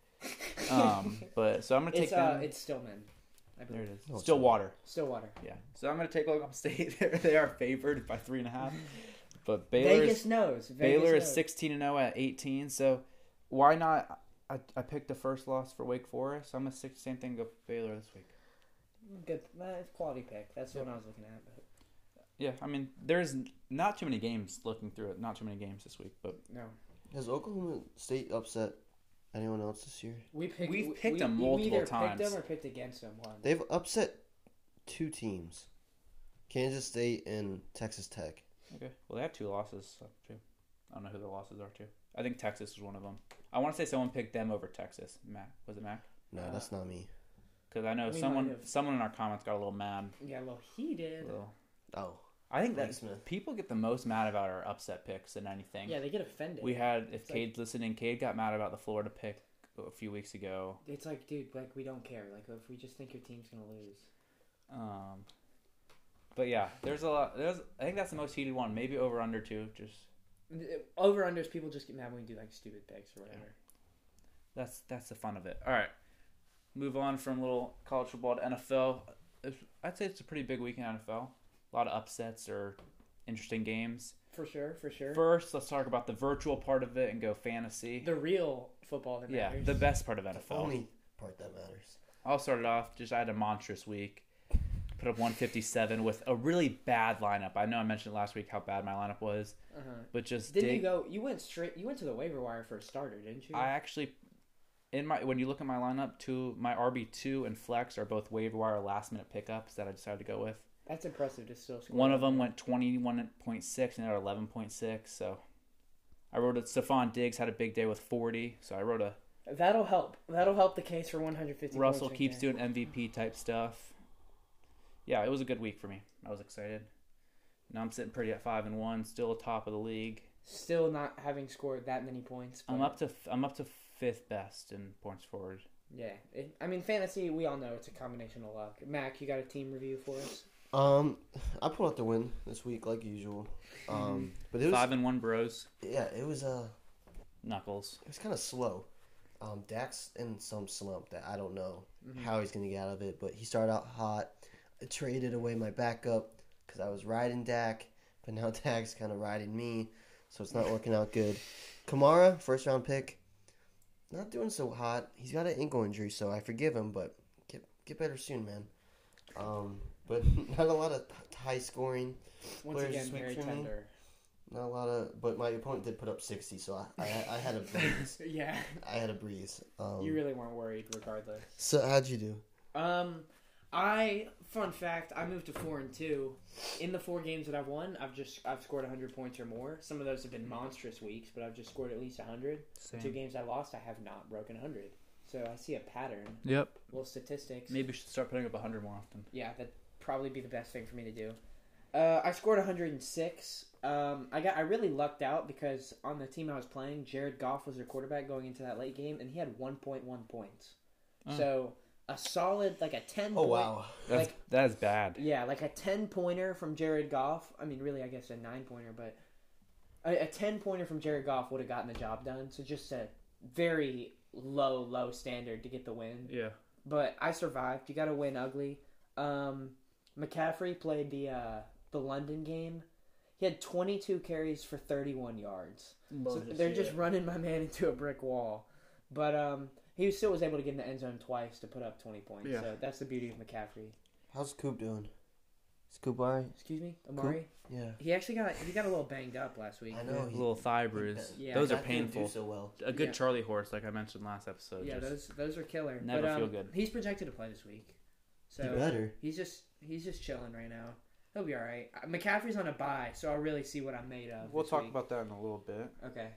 But so I'm going to take them. It's Stillman. I There believe. it is. Oh, Stillwater. Stillwater. Yeah. So I'm going to take Oklahoma State. They are favored by 3.5. But Baylor Vegas knows. Baylor Vegas is 16-0 at 18. So why not? I picked the first loss for Wake Forest. I'm going to same thing go Baylor this week. Good. It's quality pick. That's the one I was looking at. But Yeah, I mean, there's not too many games looking through it. Not too many games this week, but no. Has Oklahoma State upset anyone else this year? We've picked them multiple we either times. picked them or picked against them once. They've upset 2 teams. Kansas State and Texas Tech. okay. Well, they have 2 losses too. I don't know who the losses are too. I think Texas was one of them. I want to say someone picked them over Texas. Mac, was it Mac? No, that's not me. Because I know We someone might have. someone in our comments got a little mad. Yeah, a little heated. Oh, I think that Blake Smith. people get the most mad about our upset picks than anything. Yeah, they get offended. We had, if It's like- Cade's listening, Cade got mad about the Florida pick a few weeks ago. It's like, dude, like we don't care. Like if we just think your team's gonna lose. But yeah, there's a lot. I think that's the most heated one. Maybe over under too. Just Over unders, people just get mad when we do like stupid picks or whatever. that's the fun of it. All right, move on from little college football to NFL. I'd say it's a pretty big week in NFL. A lot of upsets or interesting games. For sure, for sure. First, let's talk about the virtual part of it and go fantasy. The real football that Yeah, matters. the best part of The NFL. only part that matters. I'll start it off. Just I had a monstrous week. Put up 157 with a really bad lineup. I know I mentioned last week how bad my lineup was, but just Didn't you go? You went straight. You went to the waiver wire for a starter, didn't you? I actually, when you look at my lineup, my RB2 and flex are both waiver wire last minute pickups that I decided to go with. That's impressive to still score. One of them went 21.6 and the other 11.6. So I wrote it. Stephon Diggs had a big day with 40. So I wrote a That'll help. That'll help the case for 150. Russell points keeps right there. doing MVP type stuff. Yeah, it was a good week for me. I was excited. Now I'm sitting pretty at 5-1, still atop of the league. Still not having scored that many points. I'm but- up to fifth best in points forward. Yeah, I mean, fantasy. We all know it's a combination of luck. Mac, you got a team review for us? I pulled out the win this week like usual. But it was 5-1 bros. yeah, it was Knuckles. kind of slow. Dak's in some slump that I don't know how he's gonna get out of it. But he started out hot. I traded away my backup because I was riding Dak, but now Dak's kind of riding me, so it's not working out good. Kamara, first round pick, not doing so hot. He's got an ankle injury, so I forgive him, but get better soon, man. But not a lot of high scoring. Once Players again, this week very for me? tender. Not a lot of, but my opponent did put up 60, so I had a breeze. Yeah, I had a breeze. you really weren't worried, regardless. So how'd you do? Fun fact, I moved to 4-2. In the 4 games that I've won, I've scored 100 points or more. Some of those have been monstrous weeks, but I've just scored at least 100. Same. 2 games I lost, I have not broken 100. So I see a pattern. Yep. Little statistics. Maybe we should start putting up 100 more often. Yeah, that'd probably be the best thing for me to do. I scored 106. I really lucked out because on the team I was playing, Jared Goff was their quarterback going into that late game, and he had 1.1 points. Oh. So a solid, like a 10. Oh wow, That is bad. Yeah, like a 10-pointer from Jared Goff. I mean, really, I guess a 9-pointer, but a 10-pointer from Jared Goff would have gotten the job done. So just a very low standard to get the win. Yeah. But I survived. You got to win ugly. McCaffrey played the London game. He had 22 carries for 31 yards. So they're just running my man into a brick wall. But he still was able to get in the end zone twice to put up 20 points. Yeah. So that's the beauty of McCaffrey. how's Coop doing? Is Coop alright? Excuse me, Amari. Yeah, He actually got a little banged up last week. I know. A little thigh bruise. Yeah. Those are That didn't painful. do so well. A good Yeah. Charlie horse, like I mentioned last episode. Yeah, just those are killer. never but, feel good. He's projected to play this week. So You better. he's just chilling right now. He'll be all right. McCaffrey's on a bye, so I'll really see what I'm made of. We'll this talk week. about that in a little bit. Okay.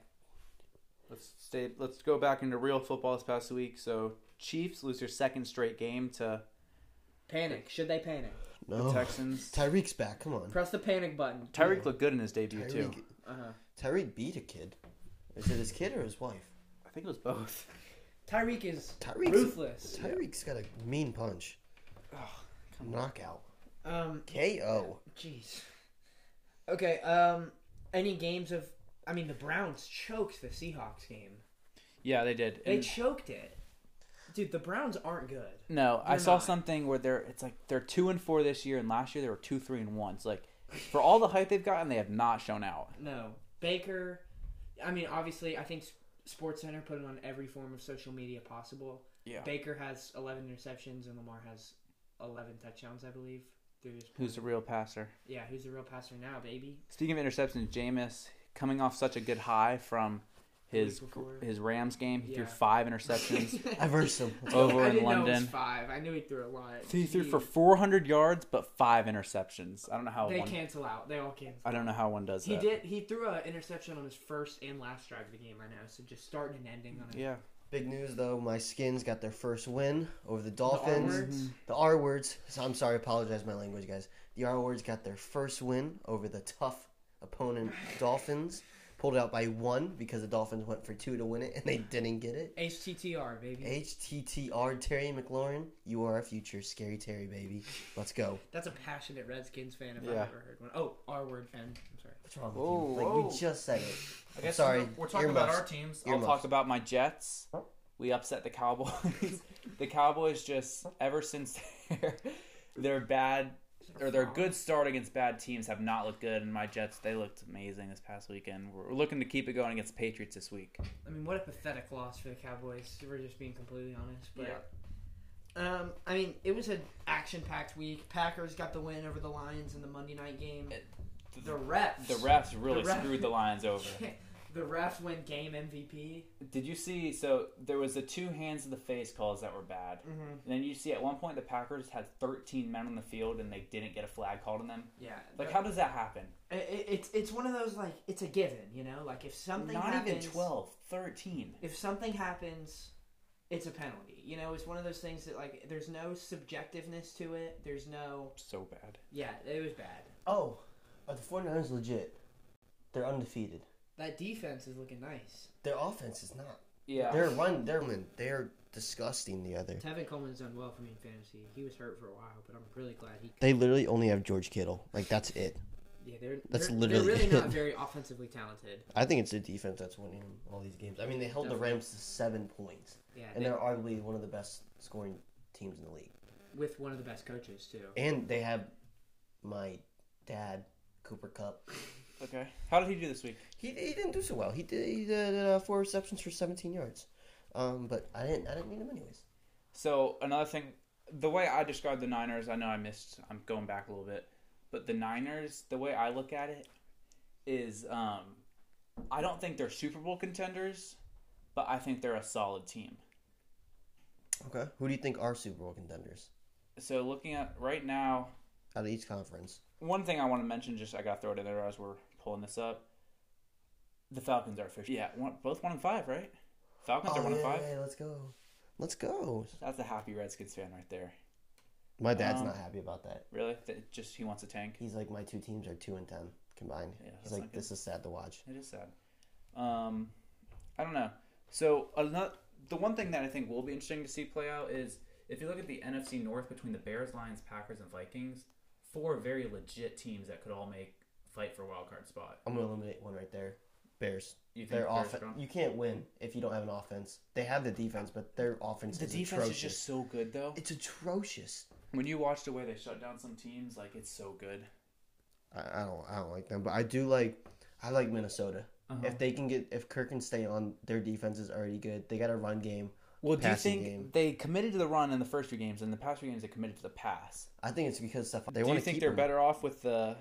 Let's go back into real football this past week. So Chiefs lose their second straight game to Panic. Should they panic? No. the Texans. Tyreek's back. Come on. Press the panic button. Tyreek looked good in his debut too. Tyreek beat a kid. Is it his kid or his wife? I think it was both. Tyreek is Tyreek's ruthless. Tyreek's got a mean punch. Oh, come on. Knockout. KO. Jeez. Okay. Any games of? I mean, the Browns choked the Seahawks game. Yeah, they did. They And- choked it. Dude, the Browns aren't good. No, I They're saw not. something where they're 2-4 this year, and last year they were 2-3-1. It's like for all the hype they've gotten, they have not shown out. No. Baker, I mean, obviously, I think SportsCenter put it on every form of social media possible. Yeah. Baker has 11 interceptions, and Lamar has 11 touchdowns, I believe. Through his Who's the real passer? Yeah, who's the real passer now, baby? Speaking of interceptions, Jameis coming off such a good high from his week before. his Rams game. He threw Yeah. 5 interceptions. I versed him. Over I in didn't know it London. was 5. I knew he threw a lot. He threw for 400 yards, but 5 interceptions. I don't know how They one. cancel out. They all cancel. I don't know how one does He that. did. He threw an interception on his first and last drive of the game. I know. So just starting and ending on it. Yeah. Big news though, my Skins got their first win over the The Dolphins. R-words? The R words. So I'm sorry, apologize my language, guys. The R words got their first win over the tough opponent Dolphins. Pulled it out by 1 because the Dolphins went for 2 to win it and they didn't get it. HTTR, baby. HTTR Terry McLaurin, you are a future scary Terry, baby. Let's go. That's a passionate Redskins fan if Yeah. I've ever heard one. Oh, R-word fan. I'm sorry. What's wrong with Whoa, you? Like whoa. we just said it. I guess sorry, we're talking about earmuffs. our teams. I'll Earmuffs. talk about my Jets. We upset the Cowboys. The Cowboys just ever since their bad or their good start against bad teams have not looked good, and my Jets, they looked amazing this past weekend. We're looking to keep it going against the Patriots this week. I mean, what a pathetic loss for the Cowboys. If we're just being completely honest. But, I mean, it was an action-packed week. Packers got the win over the Lions in the Monday night game. The refs. The refs really The ref- screwed the Lions over. The refs win game MVP. Did you see? So there was the 2 hands to the face calls that were bad. Mm-hmm. And then you see at one point the Packers had 13 men on the field and they didn't get a flag called on them. Yeah. Like, how does that happen? It's one of those, like, it's a given, you know? Like, if something Not happens... even 12, 13. If something happens, it's a penalty. You know, it's one of those things that, like, there's no subjectiveness to it. There's no... So bad. Yeah, it was bad. Oh, are the 49ers legit? They're undefeated. That defense is looking nice. Their offense is not. Yeah. They're disgusting the other. Tevin Coleman's done well for me in fantasy. He was hurt for a while, but I'm really glad he... They literally only have George Kittle. Like, that's it. Yeah, That's they're literally really it. not very offensively talented. I think it's their defense that's winning all these games. I mean, they held Definitely. the Rams to 7 points. Yeah, And they're arguably one of the best scoring teams in the league. with one of the best coaches, too. And they have my dad, Cooper Cup. Okay. How did he do this week? He didn't do so well. He did 4 receptions for 17 yards. But I didn't need him anyways. So another thing, the way I describe the Niners, I know I'm going back a little bit, but the Niners, the way I look at it is, I don't think they're Super Bowl contenders, but I think they're a solid team. Okay. Who do you think are Super Bowl contenders So looking at right now, out of each conference? one thing I want to mention, just I got to throw it in there as we're pulling this up. The Falcons are official. Yeah, both 1-5, right? Falcons are 1-5. Yeah, let's go. That's a happy Redskins fan right there. My dad's not happy about that. Really? Just he wants a tank. He's like, my 2 teams are 2-10 combined. Yeah, He's that's like, not good. this is sad to watch. It is sad. I don't know. So the one thing that I think will be interesting to see play out is if you look at the NFC North between the Bears, Lions, Packers, and Vikings, 4 very legit teams that could all fight for a wild card spot. I'm gonna eliminate one right there. Bears. You think Their the Bears offense. are gone? You can't win if you don't have an offense. They have the defense, but their offense The is defense atrocious. is just so good, though. It's atrocious. When you watch the way they shut down some teams, like it's so good. I don't like them, but I like Minnesota. Uh-huh. If Kirk can stay on, their defense is already good. They got a run game. Well, do you passing think game. they committed to the run in the first 2 games, and the past 2 games they committed to the pass? I think it's because stuff they Do want you to think keep they're him. better off with the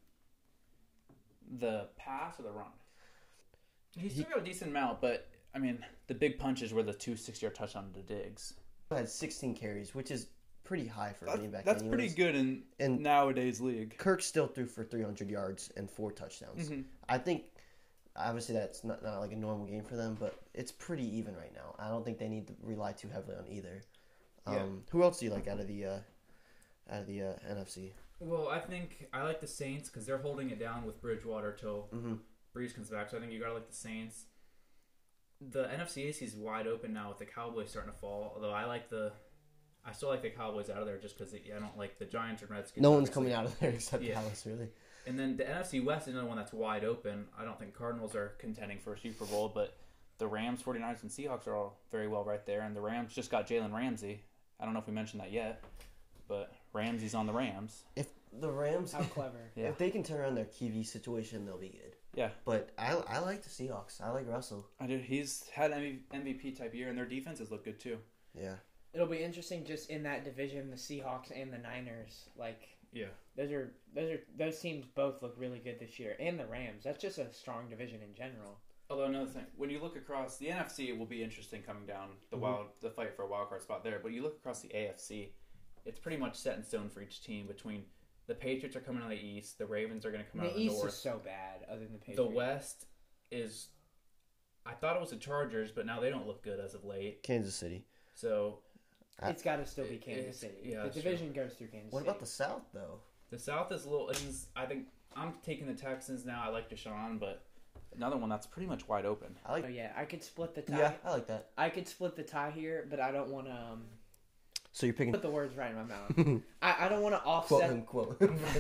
pass or the run? He's still got a decent amount, but I mean, the big punches were the 2 60-yard touchdowns to Diggs. He had 16 carries, which is pretty high for running back. That's anyways. pretty good in And nowadays league. Kirk still threw for 300 yards and 4 touchdowns. Mm-hmm. I think, obviously, that's not like a normal game for them, but it's pretty even right now. I don't think they need to rely too heavily on either. Yeah. Who else do you like out of the NFC? Well, I think I like the Saints because they're holding it down with Bridgewater till Breeze comes back. So I think you gotta like the Saints. The NFC AC is wide open now with the Cowboys starting to fall. Although I still like the Cowboys out of there just because I don't like the Giants and Redskins. No one's obviously. coming out of there except Yeah. Dallas, really. And then the NFC West is another one that's wide open. I don't think Cardinals are contending for a Super Bowl, but the Rams, 49ers, and Seahawks are all very well right there. And the Rams just got Jalen Ramsey. I don't know if we mentioned that yet, but Ramsey's on the Rams. If the Rams, How clever. Yeah. if they can turn around their QB situation, they'll be good. Yeah. But I like the Seahawks. I like Russell. I do. He's had MVP type year, and their defenses look good too. Yeah. It'll be interesting just in that division, the Seahawks and the Niners. Like, Yeah. those teams both look really good this year. And the Rams. That's just a strong division in general. Although another thing, when you look across the NFC, it will be interesting coming down the fight for a wild card spot there. But you look across the AFC, it's pretty much set in stone for each team. Between the Patriots are coming out of the East, the Ravens are going to come out of the East North. is so bad, other than the Patriots. The West is, I thought it was the Chargers, but now they don't look good as of late. Kansas City. So It's got to still be Kansas City. yeah, the that's division goes through Kansas What City. about the South though? the South is a little. I think I'm taking the Texans now. I like Deshaun, but another one that's pretty much wide open. I like. Oh, yeah, I could split the tie. Yeah, I like that. I could split the tie here, but I don't want to So you're picking put the words right in my mouth. I don't want to quote offset. unquote.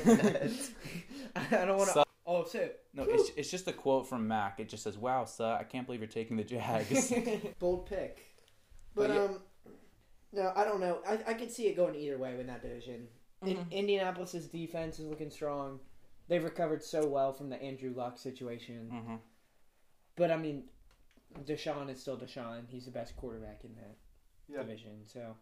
I don't want to. Oh, so No, it's just a quote from Mac. It just says, "Wow, I can't believe you're taking the Jags." bold pick. But But yeah. no, I don't know. I could see it going either way in that division. Indianapolis's defense is looking strong. They've recovered so well from the Andrew Luck situation. Mhm. But I mean, Deshaun is still Deshaun. He's the best quarterback in that division. So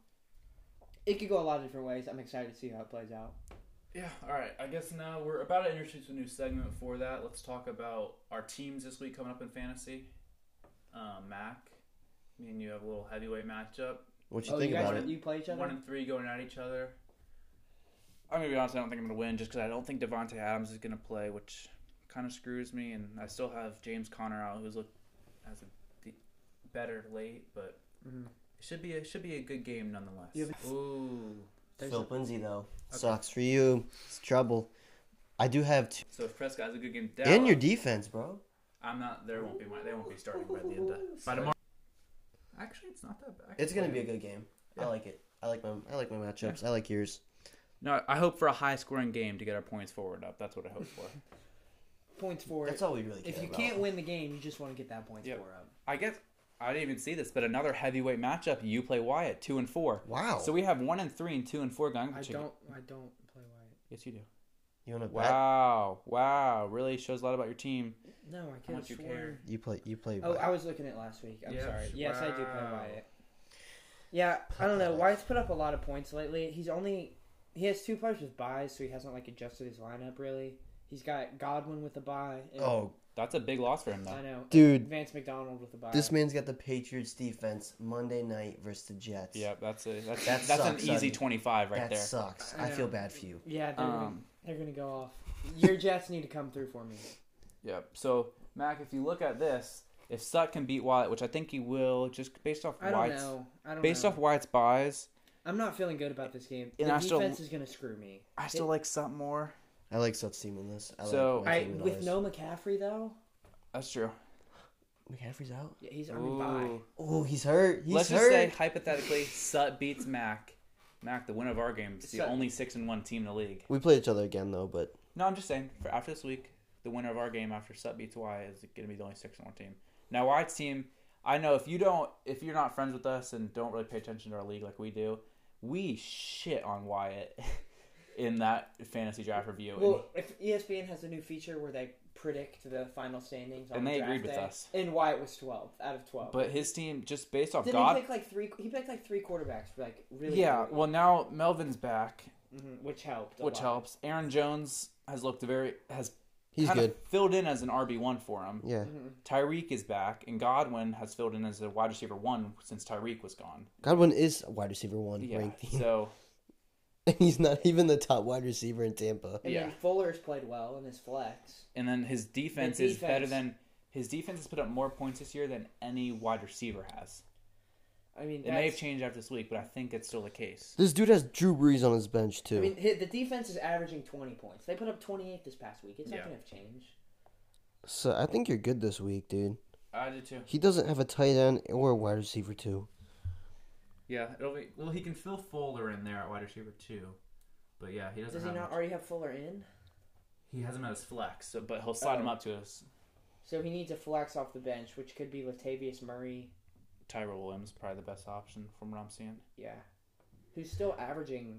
it could go a lot of different ways. I'm excited to see how it plays out. Yeah, all right. I guess now we're about to introduce a new segment for that. Let's talk about our teams this week coming up in fantasy. Mac, me and you have a little heavyweight matchup. What you think you guys about it? You play each other? 1 and 3 going at each other. I'm going to be honest, I don't think I'm going to win just because I don't think Devontae Adams is going to play, which kind of screws me. And I still have James Conner out, who's looked as a better late, but it should be a good game nonetheless. Ooh. There's Philip a- Lindsay though. Okay. Sucks for you. It's trouble. I do have two. So if Prescott has a good game, And your defense, bro. I'm not. They won't be starting by the end of by tomorrow. Actually, it's not that bad. It's gonna be a good game. I like it. I like my matchups. I like yours. No, I hope for a high-scoring game to get our points forward up. That's what I hope for. Points for That's it. all we really care If you about. can't win the game, you just want to get that points Yep. for up. I guess I didn't even see this, but another heavyweight matchup. You play Wyatt, 2 and 4. Wow. So we have 1 and 3 and 2 and 4 going. I don't play Wyatt. Yes, you do. You want to bet? Wow. Really shows a lot about your team. No, I How can't much you care. You play. Oh, Wyatt. I was looking at last week. I'm Yeah, sorry. Yes, I do play wow. Wyatt. Yeah, I don't know. Wyatt's put up a lot of points lately. He has 2 players with buys, so he hasn't adjusted his lineup really. He's got Godwin with a bye. And Oh, That's a big loss for him, though. I know, dude. Vance McDonald with a bye. This man's got the Patriots defense Monday night versus the Jets. Yeah, that's That an sucks, easy Sonny. 25 right That there. sucks. I I know. feel bad for you. Yeah, Um, they're gonna go off. Your Jets need to come through for me. Yeah. So, Mac, if you look at this, if Sut can beat Wyatt, which I think he will, just based off I don't Wyatt's know. based off Wyatt's buys, I'm not feeling good about this game. And The I still- defense is gonna screw me. I still like Sut more. I like Sut's team in this. So- like my team in With ours. no McCaffrey though. That's true. McCaffrey's out. Yeah, he's on bye. Ooh. Oh, he's hurt. Let's just say hypothetically, Sut beats Mac. Mac, the winner of our game, is the Sut- only 6-1 team in the league. we played each other again though, but No, I'm just saying. For after this week, the winner of our game after Sut beats Wyatt is going to be the only 6-1 team. Now Wyatt's team, I know if you're not friends with us and don't really pay attention to our league like we do, we shit on Wyatt in that fantasy draft review. Well, if ESPN has a new feature where they predict the final standings on And the they draft agreed with day, us. and Wyatt was 12 out of 12. But his team, just based off Didn't God, he pick like three? He picked like 3 quarterbacks, really. yeah. early. Well, now Melvin's back, Which helped. a which lot. helps. Aaron Jones has he's kind good. of filled in as an RB1 for him. Yeah. Tyreek is back, and Godwin has filled in as a wide receiver 1 since Tyreek was gone. Godwin is wide receiver 1 Yeah, ranked. so He's not even the top wide receiver in Tampa. And Yeah. then Fuller's played well in his flex. and then his defense is better than his defense has put up more points this year than any wide receiver has. I mean, It may have changed after this week, but I think it's still the case. This dude has Drew Brees on his bench too. I mean, the defense is averaging 20 points. They put up 28 this past week. It's not Yeah. going to change. So I think you're good this week, dude. I did too. He doesn't have a tight end or a wide receiver too. Yeah, he can fill Fuller in there at wide receiver 2, but yeah, he doesn't. Does he not already have Fuller in? He has him as flex, but he'll slide him up to us. So he needs a flex off the bench, which could be Latavius Murray. Tyrell Williams probably the best option from what I'm seeing. Yeah. Who's still averaging...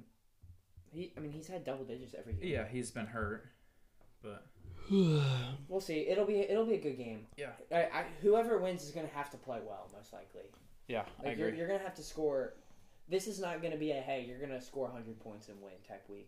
he's had double digits every year. Yeah, he's been hurt, but We'll see. It'll be a good game. yeah, Whoever wins is going to have to play well, most likely. yeah, I agree. You're going to have to score... This is not going to be you're going to score 100 points and win type week.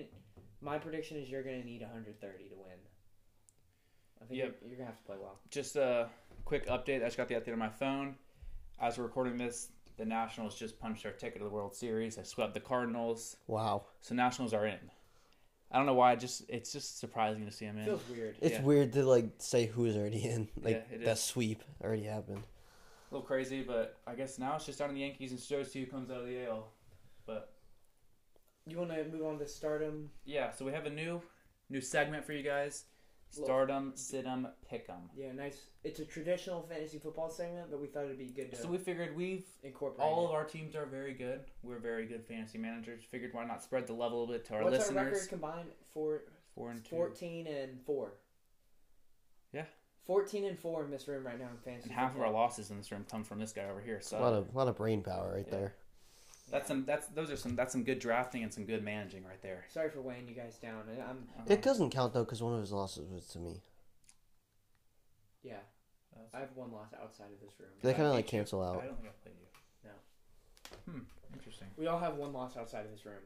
My prediction is you're going to need 130 to win. I think Yep. you're going to have to play well. Just a quick update. I just got the update on my phone. As we're recording this, the Nationals just punched their ticket to the World Series. They swept the Cardinals. Wow. So Nationals are in. I don't know why. It's just surprising to see them in. Feels weird. It's Yeah. weird to like say who's already in. Like Yeah, it that is. sweep already happened. A little crazy, but I guess now it's just down to the Yankees and Stros who comes out of the AL. But You want to move on to Stardom? yeah, so we have a new segment for you guys. Well- Stardom, Sit-em, Pick-em. Yeah, nice. It's a traditional fantasy football segment, but we thought it'd be good to So we figured incorporate all it. of our teams are very good. We're very good fantasy managers. Figured why not spread the level a bit to our What's listeners. our record combined? 4-2. 14 and 4. Yeah. 14 and 4 in this room right now in fantasy. And half of our football. losses in this room come from this guy over here. So A lot of brain power right there. that's some good drafting and some good managing right there. Sorry for weighing you guys down. I'm It doesn't count though because one of his losses was to me. yeah. I have one loss outside of this room. They kind of I like beat you. cancel I out. don't think I played you. No. Interesting. We all have one loss outside of this room.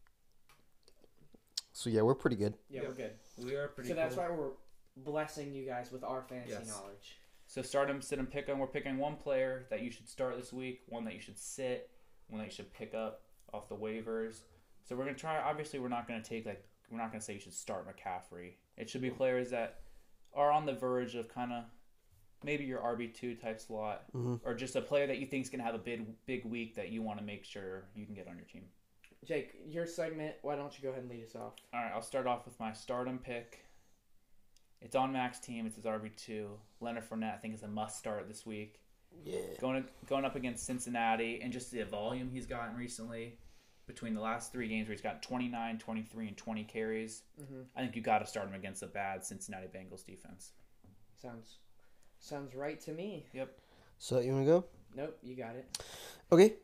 So yeah, we're pretty good. Yeah, Yep. we're good. We are pretty. So that's cool. why we're blessing you guys with our fantasy Yes. knowledge. So Stardom, Sit-em, Pick-em. We're picking one player that you should start this week, one that you should sit, one that you should pick up off the waivers. So we're gonna try. Obviously, we're not gonna say you should start McCaffrey. It should be players that are on the verge of kind of maybe your RB2 type slot, or just a player that you think is gonna have a big week that you want to make sure you can get on your team. Jake, your segment. Why don't you go ahead and lead us off? All right, I'll start off with my Stardom pick. It's on Mac's team. It's his RB2. Leonard Fournette, I think, is a must start this week. Yeah. Going up against Cincinnati, and just the volume he's gotten recently between the last 3 games where he's got 29, 23, and 20 carries. I think you got to start him against a bad Cincinnati Bengals defense. Sounds right to me. Yep. So you want to go? Nope, you got it. Okay.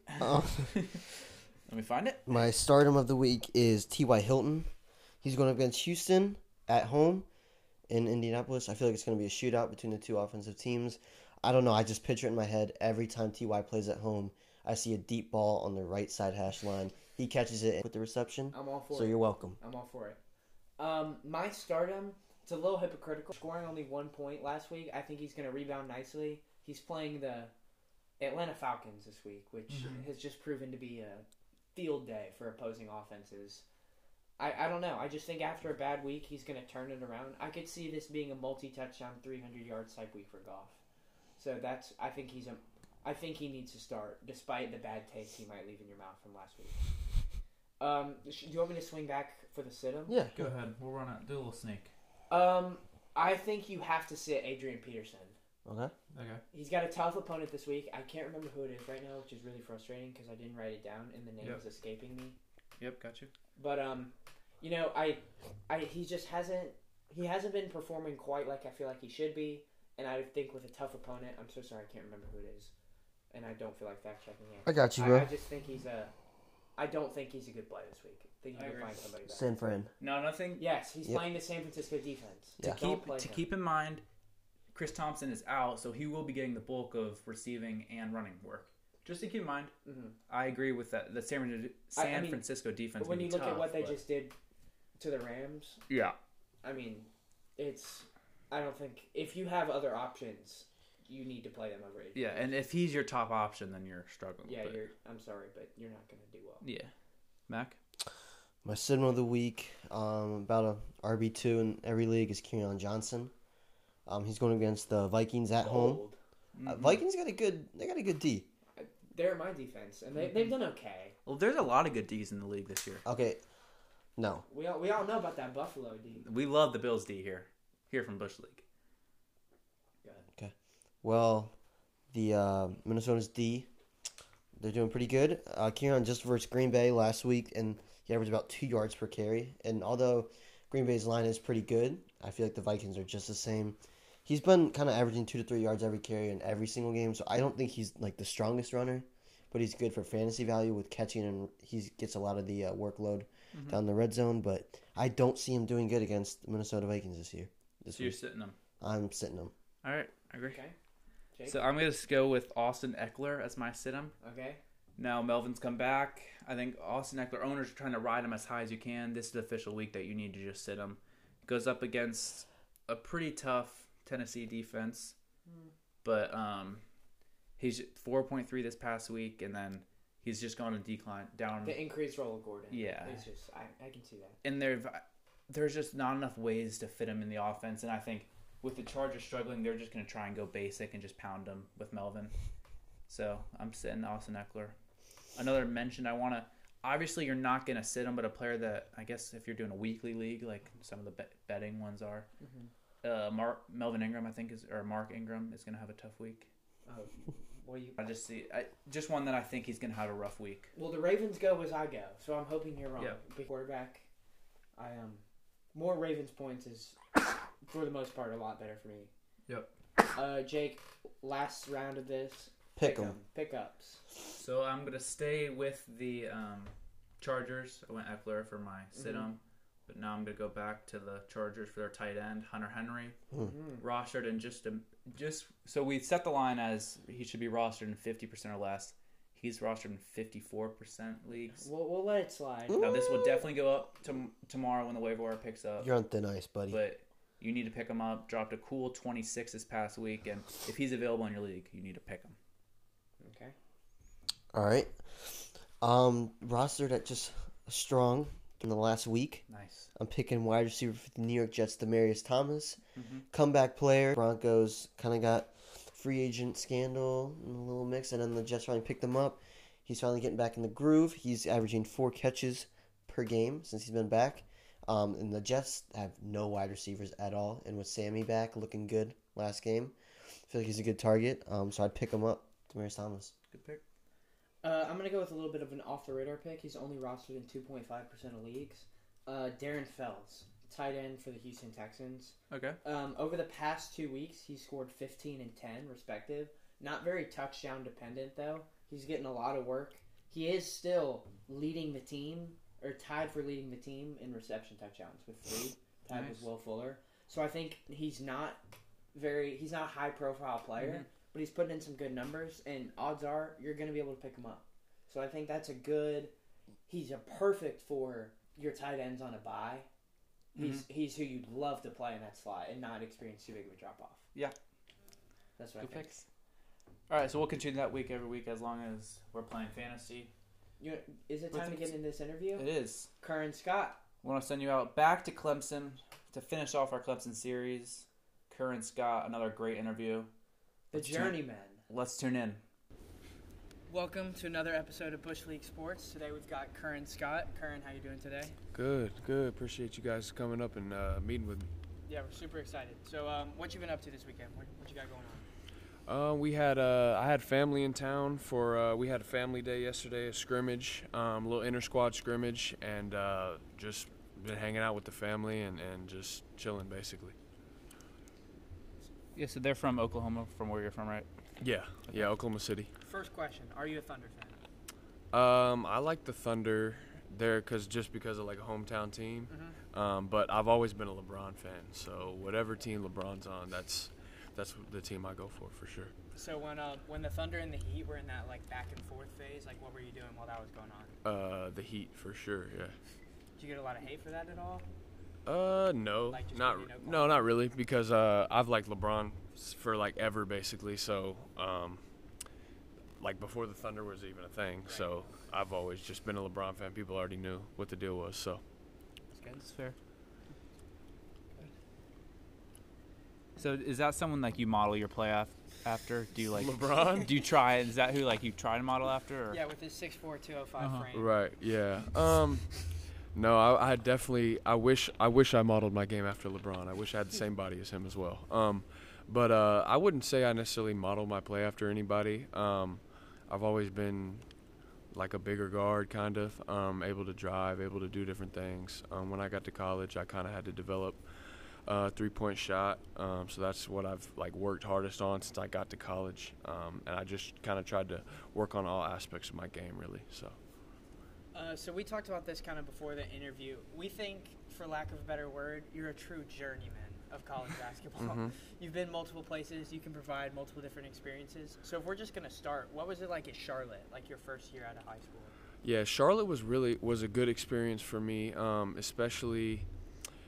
Let me find it. My stardom of the week is T.Y. Hilton. He's going up against Houston at home in Indianapolis. I feel like it's going to be a shootout between the two offensive teams. I don't know. I just picture it in my head every time T.Y. plays at home. I see a deep ball on the right side hash line. He catches it with the reception. I'm all for So it. you're welcome. I'm all for it. My stardom, it's a little hypocritical. Scoring only 1 point last week. I think he's going to rebound nicely. He's playing the Atlanta Falcons this week, which has just proven to be a field day for opposing offenses. I don't know. I just think after a bad week, he's going to turn it around. I could see this being a multi-touchdown, 300-yard type week for Goff. So I think he needs to start, despite the bad taste he might leave in your mouth from last week. Do you want me to swing back for the sit-em? Yeah. Go ahead. We'll run out. Do a little snake. I think you have to sit Adrian Peterson. Okay. Okay. He's got a tough opponent this week. I can't remember who it is right now, which is really frustrating because I didn't write it down and the name is escaping me. Yep. Got you. But he just hasn't been performing quite like I feel like he should be, and I think with a tough opponent, I'm so sorry I can't remember who it is, and I don't feel like fact checking it. I got you, bro. I just think I don't think he's a good play this week. I think you can find somebody better. San Fran. No, nothing. Yes, he's Yep. playing the San Francisco defense. Yeah. Don't play him. Keep in mind, Chris Thompson is out, so he will be getting the bulk of receiving and running work. Just to keep in mind, I agree with that. The San Francisco defense. But when may you be look at tough, what they but- just did to the Rams, yeah, I mean, I don't think if you have other options, you need to play them over Adrian. yeah, and if he's your top option, then you're struggling. Yeah, but, I'm sorry, but you're not going to do well. yeah. Mac. My sit of the week, about a RB2 in every league, is Kerryon Johnson. He's going against the Vikings at home. Bold. Vikings got a good D. They're my defense, and they've done okay. Well, there's a lot of good D's in the league this year. Okay, no. We all know about that Buffalo D. We love the Bills D here from Bush League. Go ahead. Well, the Minnesota's D, they're doing pretty good. Kerryon just versus Green Bay last week, and he averaged about 2 yards per carry. And although Green Bay's line is pretty good, I feel like the Vikings are just the same. He's been kind of averaging 2 to 3 yards every carry in every single game, so I don't think he's like the strongest runner, but he's good for fantasy value with catching, and he gets a lot of the workload down the red zone. But I don't see him doing good against the Minnesota Vikings this year. So you're sitting them. I'm sitting him. All right, I agree. Okay. Jake? So I'm going to go with Austin Eckler as my sit-em. Okay. Now Melvin's come back. I think Austin Eckler owners are trying to ride him as high as you can. This is the official week that you need to just sit him. Goes up against a pretty tough Tennessee defense, but he's 4.3 this past week, and then he's just gone to decline down. The increased role of Gordon. Yeah. It's just, I can see that. And there's just not enough ways to fit him in the offense, and I think with the Chargers struggling, they're just going to try and go basic and just pound him with Melvin. So I'm sitting Austin Eckler. Another mention I want to – obviously you're not going to sit him, but a player that I guess if you're doing a weekly league like some of the betting ones are, Melvin Ingram Mark Ingram is going to have a tough week. Oh, what do you? Just one that I think he's going to have a rough week. Well, the Ravens go as I go, so I'm hoping you're wrong. Yeah. Big quarterback. More Ravens points is, for the most part, a lot better for me. Yep. Jake, last round of this. Pick 'em. Pickups. So I'm going to stay with the Chargers. I went Eckler for my sit-em. But now I'm going to go back to the Chargers for their tight end, Hunter Henry. Rostered in just so we set the line as he should be rostered in 50% or less. He's rostered in 54% leagues. We'll let it slide. Now this will definitely go up tomorrow when the waiver wire picks up. You're on thin ice, buddy. But you need to pick him up. Dropped a cool 26 this past week, and if he's available in your league, you need to pick him. Okay. All right. Rostered at just strong in the last week. Nice. I'm picking wide receiver for the New York Jets, Demaryius Thomas. Comeback player. Broncos kind of got free agent scandal in a little mix, and then the Jets finally picked him up. He's finally getting back in the groove. He's averaging 4 catches per game since he's been back. And the Jets have no wide receivers at all. And with Sammy back looking good last game, I feel like he's a good target. So I'd pick him up, Demaryius Thomas. Good pick. I'm going to go with a little bit of an off-the-radar pick. He's only rostered in 2.5% of leagues. Darren Fells, tight end for the Houston Texans. Okay. Over the past 2 weeks, he scored 15 and 10, respective. Not very touchdown dependent, though. He's getting a lot of work. He is still leading the team, or tied for leading the team in reception touchdowns with 3, tied with Will Fuller. So I think he's not a high-profile player, but he's putting in some good numbers, and odds are you're going to be able to pick him up. So I think that's he's a perfect for your tight ends on a bye. He's who you'd love to play in that slot and not experience too big of a drop-off. Yeah. That's what Good I think. picks. All right, so we'll continue that week every week as long as we're playing fantasy. Is it time to get into this interview? It is. Curran Scott. We want to send you out back to Clemson to finish off our Clemson series. Curran Scott, another great interview. The journeyman. Let's tune in. Welcome to another episode of Bush League Sports. Today we've got Curran Scott. Curran, how you doing today? Good. Appreciate you guys coming up and meeting with me. Yeah, we're super excited. So, what you been up to this weekend? What you got going on? I had family in town for we had a family day yesterday, a scrimmage, a little inter squad scrimmage, and just been hanging out with the family and just chilling basically. Yeah, so they're from Oklahoma, from where you're from, right? Yeah, Oklahoma City. First question: are you a Thunder fan? I like the Thunder there because of like a hometown team, but I've always been a LeBron fan. So whatever team LeBron's on, that's the team I go for sure. So when the Thunder and the Heat were in that like back and forth phase, like what were you doing while that was going on? The Heat for sure. Yeah. Did you get a lot of hate for that at all? No, Like just not really, because I've liked LeBron for like ever basically. So, like before the Thunder was even a thing. Right. So I've always just been a LeBron fan. People already knew what the deal was. So that's good. That's fair. So is that someone like you model your play after? Do you like LeBron? Do you try? Is that who like you try to model after? Or? Yeah, with his 6'4", 205 frame. Right. Yeah. No, I definitely. I wish I modeled my game after LeBron. I wish I had the same body as him as well. But I wouldn't say I necessarily model my play after anybody. I've always been like a bigger guard, kind of, able to drive, able to do different things. When I got to college, I kind of had to develop a three-point shot. So that's what I've like worked hardest on since I got to college. And I just kind of tried to work on all aspects of my game, really. So we talked about this kind of before the interview. We think, for lack of a better word, you're a true journeyman of college basketball. You've been multiple places. You can provide multiple different experiences. So if we're just going to start, what was it like at Charlotte, like your first year out of high school? Yeah, Charlotte was a good experience for me, especially,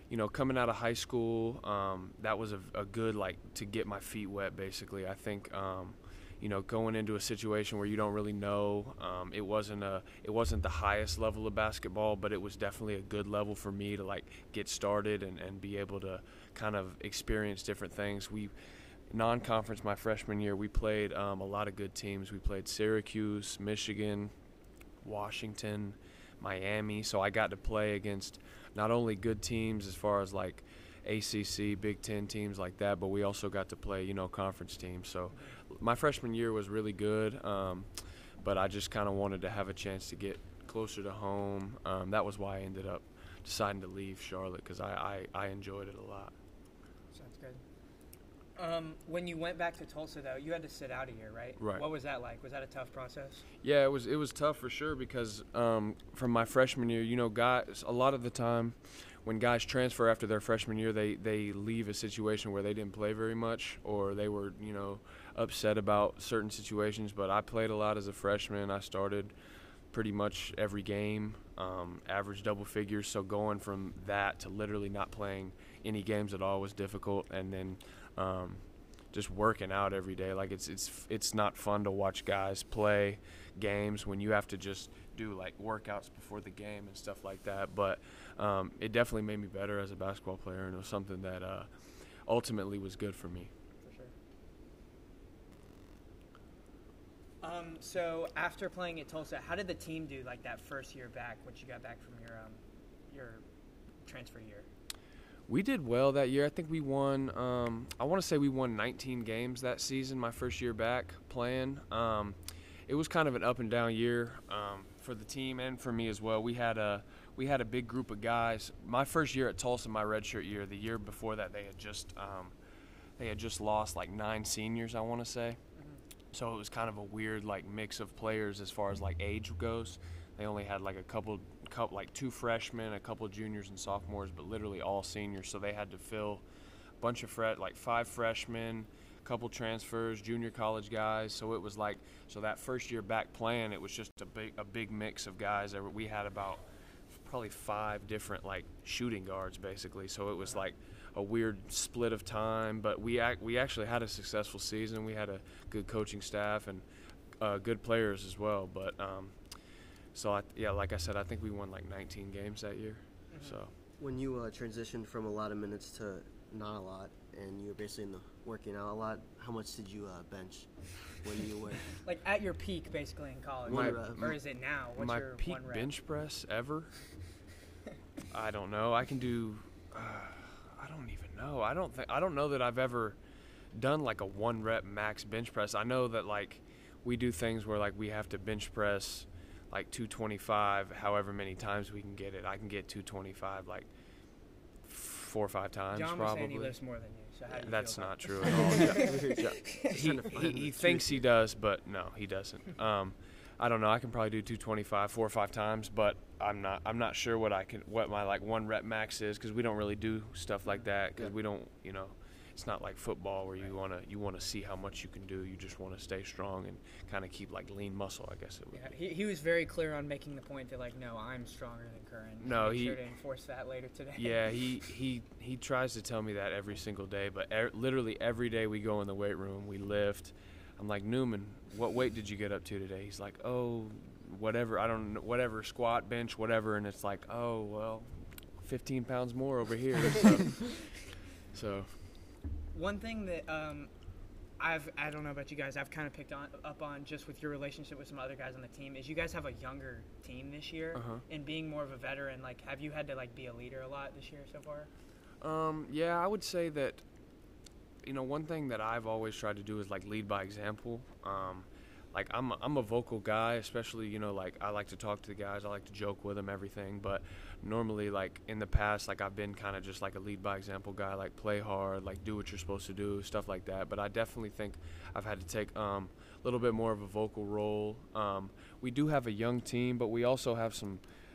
coming out of high school, that was a good, like, to get my feet wet, basically. I think, going into a situation where you don't really know, it wasn't the highest level of basketball, but it was definitely a good level for me to, like, get started and be able to kind of experience different things. Non-conference my freshman year, we played a lot of good teams. We played Syracuse, Michigan, Washington, Miami, so I got to play against not only good teams as far as like ACC, Big Ten teams like that, but we also got to play, conference teams. So my freshman year was really good, but I just kind of wanted to have a chance to get closer to home. That was why I ended up deciding to leave Charlotte, because I enjoyed it a lot. Sounds good. When you went back to Tulsa, though, you had to sit out a year, right? Right. What was that like? Was that a tough process? Yeah, it was tough for sure, because from my freshman year, guys, a lot of the time when guys transfer after their freshman year, they leave a situation where they didn't play very much, or they were, upset about certain situations. But I played a lot as a freshman. I started pretty much every game, average double figures. So going from that to literally not playing any games at all was difficult. And then just working out every day, like it's not fun to watch guys play games when you have to just do like workouts before the game and stuff like that. But it definitely made me better as a basketball player, and it was something that ultimately was good for me. For sure. So after playing at Tulsa, how did the team do like that first year back, once you got back from your transfer year? We did well that year. I think we won, I want to say we won 19 games that season, my first year back playing. It was kind of an up and down year for the team and for me as well. We had a big group of guys. My first year at Tulsa, my redshirt year, the year before that, they had just lost like 9 seniors, I want to say. So it was kind of a weird like mix of players as far as like age goes. They only had like a couple like 2 freshmen, a couple juniors and sophomores, but literally all seniors. So they had to fill a bunch of 5 freshmen, a couple transfers, junior college guys. So it was like, so that first year back playing, it was just a big mix of guys. We had about probably 5 different like shooting guards basically. So it was like a weird split of time, but we actually had a successful season. We had a good coaching staff and good players as well. But so like I said, I think we won like 19 games that year. So When you transitioned from a lot of minutes to not a lot, and you were basically working out a lot, how much did you bench when you were Like at your peak, basically in college, or is it now? What's my your peak one rep? bench press ever? I don't know. I can do. I don't even know. I don't know that I've ever done like a 1 rep max bench press. I know that like we do things where like we have to bench press like 225 however many times we can get it. I can get 225 like 4 or 5 times. John was probably. saying he lifts more than you, so how do you That's feel not about true at all. He thinks he does, but no, he doesn't. I don't know. I can probably do 225 4 or 5 times, but I'm not sure what my like 1 rep max is, because we don't really do stuff like that, because we don't, it's not like football where you want to see how much you can do. You just want to stay strong and kind of keep like lean muscle, I guess it would. Yeah, he was very clear on making the point that like, no, I'm stronger than Curran. No, Make sure to enforce that later today. Yeah, he tries to tell me that every single day, but literally every day we go in the weight room, we lift. I'm like, Newman, what weight did you get up to today? He's like, oh, whatever, I don't know, whatever, squat, bench, whatever. And it's like, oh, well, 15 pounds more over here. So. One thing that I don't know about you guys, I've kind of picked up on just with your relationship with some other guys on the team, is you guys have a younger team this year, and being more of a veteran. Like, have you had to like be a leader a lot this year so far? Yeah, I would say that. One thing that I've always tried to do is like lead by example. Like I'm a vocal guy, especially like I like to talk to the guys, I like to joke with them, everything. But normally, like in the past, like I've been kind of just like a lead by example guy, like play hard, like do what you're supposed to do, stuff like that. But I definitely think I've had to take a little bit more of a vocal role. We do have a young team, but we also have some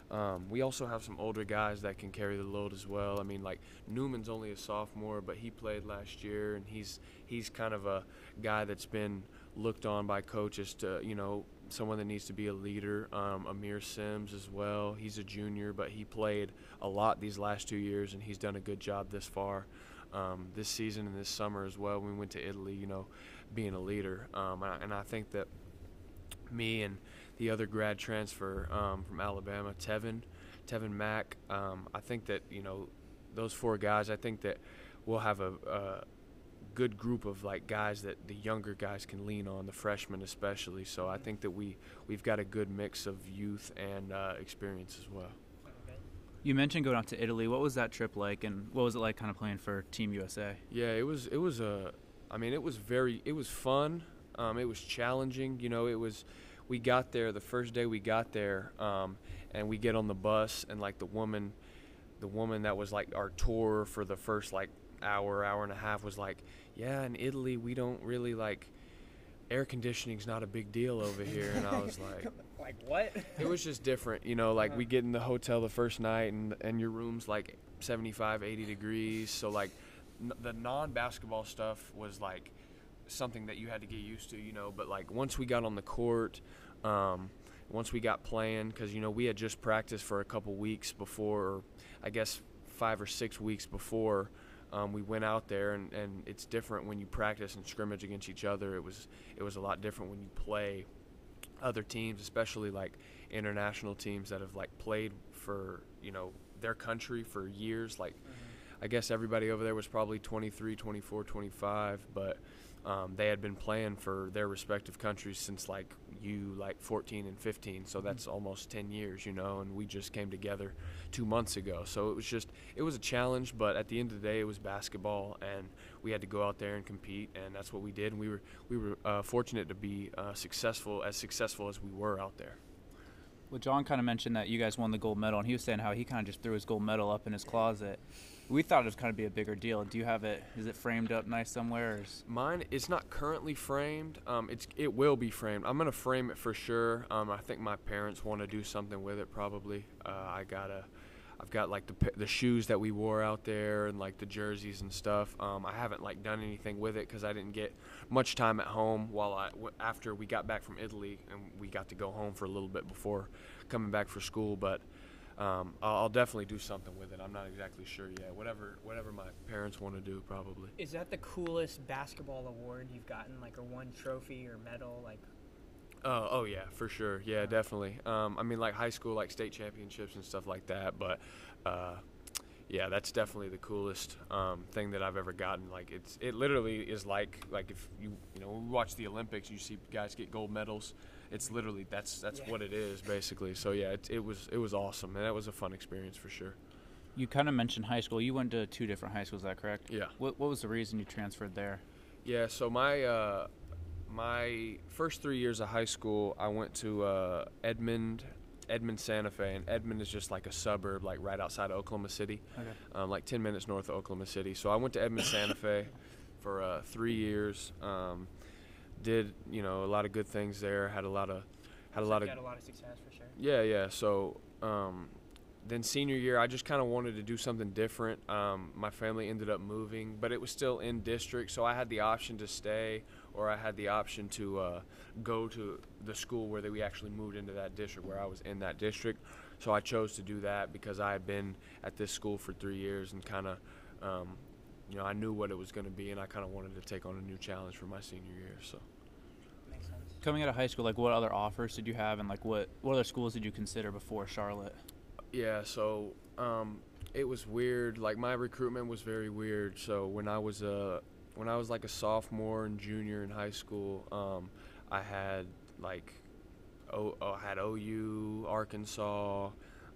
older guys that can carry the load as well. I mean, like Newman's only a sophomore, but he played last year, and he's kind of a guy that's been looked on by coaches to, someone that needs to be a leader. Amir Sims as well. He's a junior, but he played a lot these last 2 years, and he's done a good job this far. This season and this summer as well, when we went to Italy, being a leader. And I think that me and the other grad transfer from Alabama, Tevin Mack, I think that, those 4 guys, I think that we'll have a good group of like guys that the younger guys can lean on, the freshmen especially. So I think that we've got a good mix of youth and experience as well. You mentioned going out to Italy. What was that trip like, and what was it like kind of playing for Team USA? Yeah, it was fun. It was challenging. We got there the first day we got there, and we get on the bus, and like the woman that was like our tour for the first like hour and a half was like, yeah, in Italy we don't really like, air conditioning's not a big deal over here. And I was like, Like what? it was just different, like we get in the hotel the first night and your room's like 75, 80 degrees. So like the non-basketball stuff was like something that you had to get used to, but like once we got on the court, once we got playing, because, we had just practiced for a couple weeks before, or I guess 5 or 6 weeks before we went out there, and it's different when you practice and scrimmage against each other. It was a lot different when you play other teams, especially like international teams that have like played for, their country for years. Like I guess everybody over there was probably 23, 24, 25, but they had been playing for their respective countries since like 14 and 15, so that's almost 10 years, and we just came together 2 months ago. So it was a challenge, but at the end of the day, it was basketball, and we had to go out there and compete, and that's what we did. And we were fortunate to be successful as we were out there. Well, John kind of mentioned that you guys won the gold medal, and he was saying how he kind of just threw his gold medal up in his closet. We thought it was kind of be a bigger deal. Do you have it? Is it framed up nice somewhere? Mine, it's not currently framed. It will be framed. I'm gonna frame it for sure. I think my parents want to do something with it probably. I've got like the shoes that we wore out there and like the jerseys and stuff. I haven't like done anything with it because I didn't get much time at home after we got back from Italy, and we got to go home for a little bit before coming back for school. But I'll definitely do something with it. I'm not exactly sure yet. Whatever my parents want to do, probably. Is that the coolest basketball award you've gotten, like, or one trophy or medal, like? Oh yeah, for sure. Yeah, definitely. Like high school, like state championships and stuff like that. But yeah, that's definitely the coolest thing that I've ever gotten. Like it literally is like if when we watch the Olympics, you see guys get gold medals. It's literally that's what it is basically. So yeah, it was awesome, and that was a fun experience for sure. You kind of mentioned high school. You went to 2 different high schools, is that correct? Yeah. What was the reason you transferred there? Yeah, so my first 3 years of high school, I went to Edmond, Santa Fe, and Edmond is just like a suburb, like right outside of Oklahoma City, like 10 minutes north of Oklahoma City. So I went to Edmond, Santa Fe for 3 years. Did a lot of good things there. Had a lot of success for sure. Yeah. So then senior year, I just kind of wanted to do something different. My family ended up moving, but it was still in district, so I had the option to stay, or I had the option to go to the school where we actually moved into that district, where I was in that district. So I chose to do that because I had been at this school for 3 years and kind of, I knew what it was going to be, and I kind of wanted to take on a new challenge for my senior year. So. Makes sense. Coming out of high school, like what other offers did you have, and like what other schools did you consider before Charlotte? Yeah, so it was weird. Like my recruitment was very weird. So when I was like a sophomore and junior in high school, I had like I had OU, Arkansas.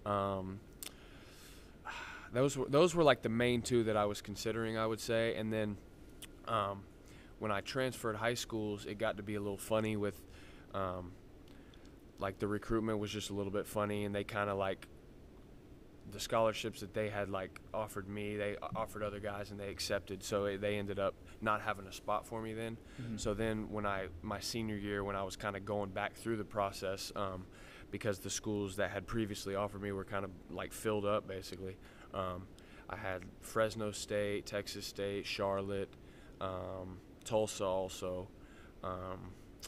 Those were like the main 2 that I was considering, I would say. And then when I transferred high schools, it got to be a little funny with like the recruitment was just a little bit funny, and they kind of like the scholarships that they had like offered me, they offered other guys and they accepted. So they ended up not having a spot for me then. Mm-hmm. So then when my senior year, when I was kind of going back through the process, because the schools that had previously offered me were kind of like filled up basically. I had Fresno State, Texas State, Charlotte, Tulsa also.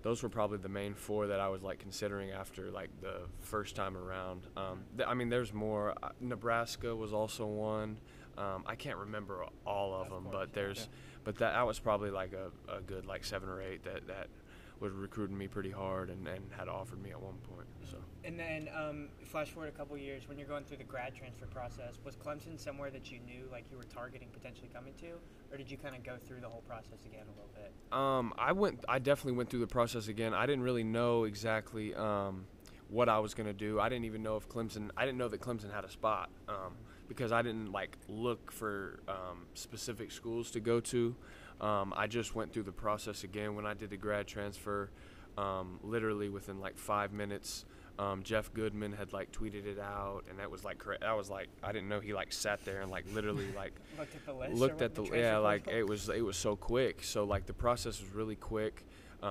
those were probably the main 4 that I was like considering after like the first time around. I mean, there's more. Nebraska was also one. I can't remember all of them, but that was probably like a good like 7 or 8 that was recruiting me pretty hard and had offered me at one point. So. And then flash forward a couple years, when you're going through the grad transfer process, was Clemson somewhere that you knew like you were targeting potentially coming to, or did you kind of go through the whole process again a little bit? I definitely went through the process again. I didn't really know exactly what I was going to do. I didn't even know if I didn't know that Clemson had a spot because I didn't like look for specific schools to go to. I just went through the process again when I did the grad transfer. Literally within like 5 minutes, Jeff Goodman had like tweeted it out, and that was like I didn't know he like sat there and like literally like looked at the list. Like it was so quick. So like the process was really quick.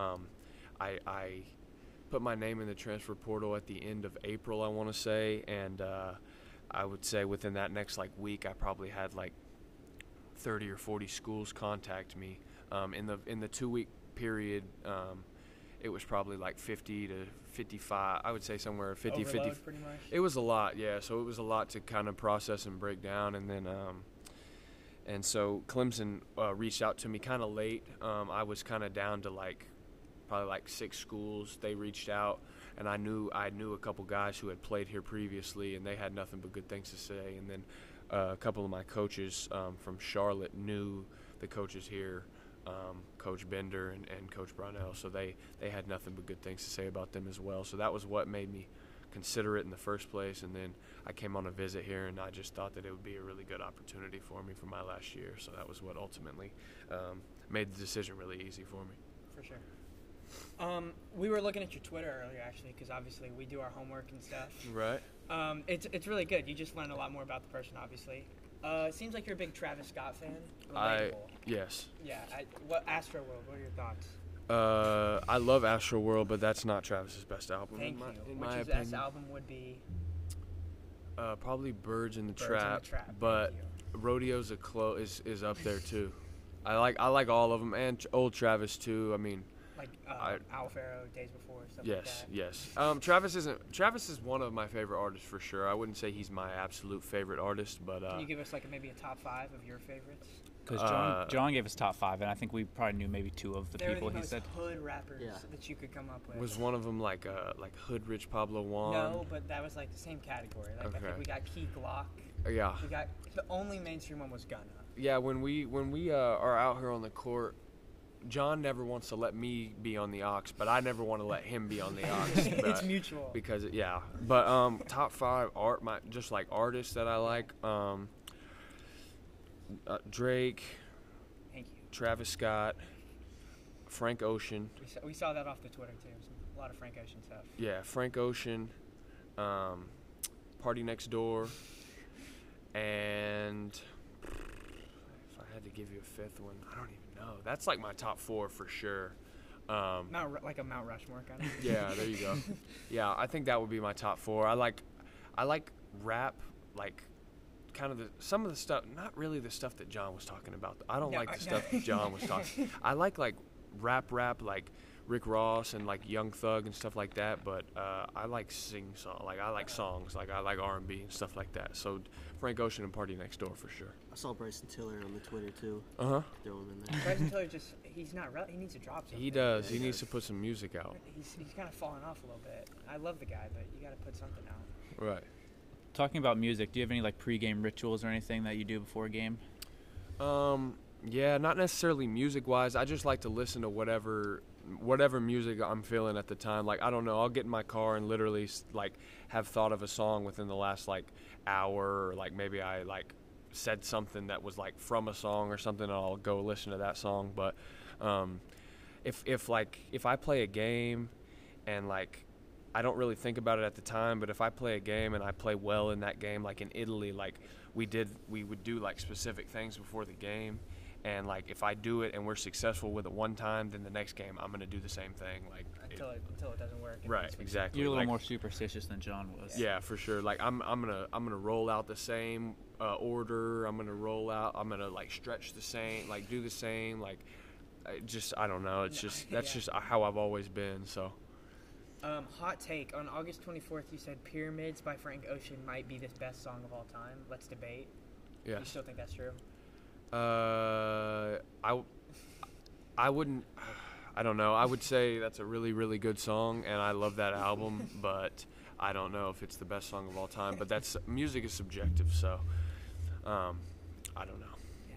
I put my name in the transfer portal at the end of April, I want to say, and I would say within that next like week, I probably had like 30 or 40 schools contact me. In the 2-week period, it was probably like 50 to 55. I would say somewhere 50, Overload, 50. pretty much. It was a lot, yeah. So it was a lot to kind of process and break down, and then and so Clemson reached out to me kind of late. I was kind of down to like probably like 6 schools. They reached out, and I knew a couple guys who had played here previously, and they had nothing but good things to say. And then a couple of my coaches from Charlotte knew the coaches here, Coach Bender and Coach Brownell, so they had nothing but good things to say about them as well. So that was what made me consider it in the first place. And then I came on a visit here, and I just thought that it would be a really good opportunity for me for my last year. So that was what ultimately made the decision really easy for me. For sure. We were looking at your Twitter earlier, actually, because obviously we do our homework and stuff. Right. It's really good. You just learn a lot more about the person, obviously. It seems like you're a big Travis Scott fan. Yes. Yeah. Astroworld, what are your thoughts? I love Astroworld, but that's not Travis's best album. Thank you. In Which my his opinion. best album would be? Probably Birds in the Birds in the Trap, Trap, but thank you. Rodeo's is up there too. I like all of them, and old Travis too. I mean, Like Al Farrow, Days Before, stuff yes, like that. yes. Travis is one of my favorite artists for sure. I wouldn't say he's my absolute favorite artist, but Can you give us like maybe a top 5 of your favorites? Because John gave us top 5, and I think we probably knew maybe 2 of the They're people the he most said. hood rappers Yeah. that you could come up with. was one of them like Hood Rich Pablo Juan? No, but that was like the same category. Like I Okay. think we got Key Glock. Yeah. We got the only mainstream one was Gunna. Yeah, when we are out here on the court, John never wants to let me be on the aux, but I never want to let him be on the aux. It's mutual. Because yeah, but top 5 just like artists that I like, Drake, Thank you. Travis Scott, Frank Ocean. We saw that off the Twitter too. A lot of Frank Ocean stuff. Yeah, Frank Ocean, Party Next Door, and if I had to give you a 5th one, I don't even know. That's like my top 4 for sure. Like a Mount Rushmore kind of. Yeah, there you go. Yeah, I think that would be my top 4. I like rap, like kind of some of the stuff, not really the stuff that John was talking about. I don't like the stuff that John was talking. I like rap like Rick Ross and like Young Thug and stuff like that, but I like I like songs, like I like R&B and stuff like that. So Frank Ocean and Party Next Door for sure. I saw Bryson Tiller on the Twitter too. Uh-huh. Throw him in there. Bryson Tiller he's not he needs to drop something. He does. Yeah, He he needs does. to put some music out. He's kind of fallen off a little bit. I love the guy, but you got to put something out. Right. Talking about music, do you have any like pregame rituals or anything that you do before a game? Yeah, not necessarily music-wise. I just like to listen to whatever music I'm feeling at the time. Like, I don't know, I'll get in my car and literally like have thought of a song within the last like hour, or like maybe I like said something that was like from a song or something, and I'll go listen to that song. But if I play a game and like I don't really think about it at the time, but if I play a game and I play well in that game, like in Italy, like we would do like specific things before the game, and like if I do it and we're successful with it one time, then the next game I'm gonna do the same thing. Like Until it doesn't work. and right, then switch. exactly. You're a little Like, more superstitious than John was. yeah, for sure. Like I'm gonna roll out the same order. I'm gonna like stretch the same, like do the same, like I don't know. It's just that's Yeah. just how I've always been. So Hot take. On August 24th, you said Pyramids by Frank Ocean might be the best song of all time. Let's debate. You yes, still think that's true? I wouldn't. I don't know. I would say that's a really, really good song, and I love that album. But I don't know if it's the best song of all time. But that's music is subjective, so I don't know.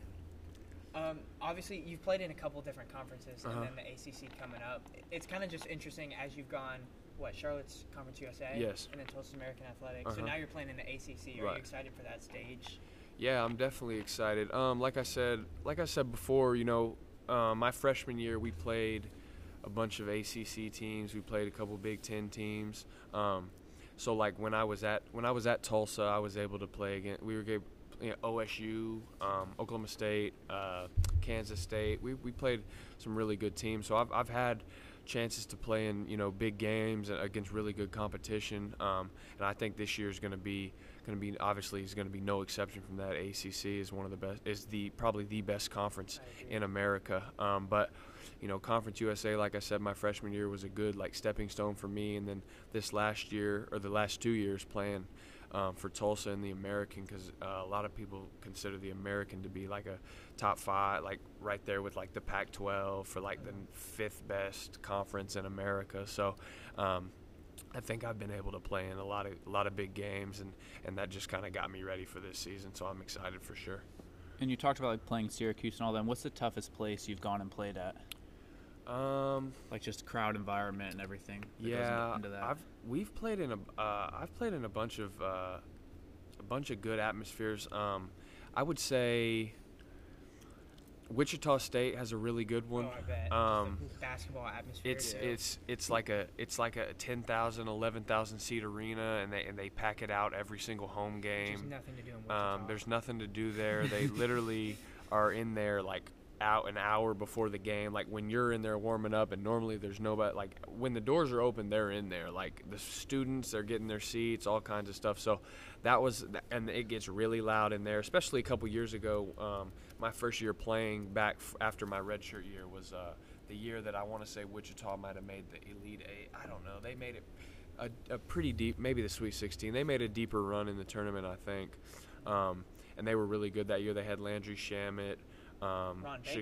Obviously, you've played in a couple different conferences, Uh-huh. and then the ACC coming up. It's kind of just interesting as you've gone. Charlotte's Conference USA? Yes. And then Tulsa American Athletics. So Uh-huh. now you're playing in the ACC. Are Right. you excited for that stage? Yeah, I'm definitely excited. Like I said before, my freshman year we played a bunch of ACC teams. We played a couple Big Ten teams. So like when I was at Tulsa, I was able to play against. We were OSU, Oklahoma State, Kansas State. We played some really good teams. So I've had chances to play in big games against really good competition. And I think this year is going to be obviously is going to be no exception from that. ACC is one of the best, probably the best conference in America. But Conference USA, like I said, my freshman year was a good stepping stone for me, and then this last year or the last 2 years playing for Tulsa in the American, because a lot of people consider the American to be like a top 5, right there with the Pac-12 for the 5th best conference in America. So I think I've been able to play in a lot of big games, and that just kind of got me ready for this season. So I'm excited for sure. And you talked about playing Syracuse and all that. What's the toughest place you've gone and played at? Just crowd environment and everything. That goes into that. I've played in a bunch of good atmospheres. I would say Wichita State has a really good one. Oh, I bet. Just the basketball atmosphere. It's like a 10,000, 11,000 seat arena, and they pack it out every single home game. There's nothing to do in Wichita. There's nothing to do there. They literally are in there out an hour before the game. When you're in there warming up, and normally there's nobody. When the doors are open, they're in there. The students, they're getting their seats, all kinds of stuff. So and it gets really loud in there. Especially a couple years ago, my first year playing back after my redshirt year was the year that I want to say Wichita might have made the Elite Eight. I don't know. They made it a pretty deep, maybe the Sweet 16. They made a deeper run in the tournament, I think, and they were really good that year. They had Landry Shamet. Ron Baker.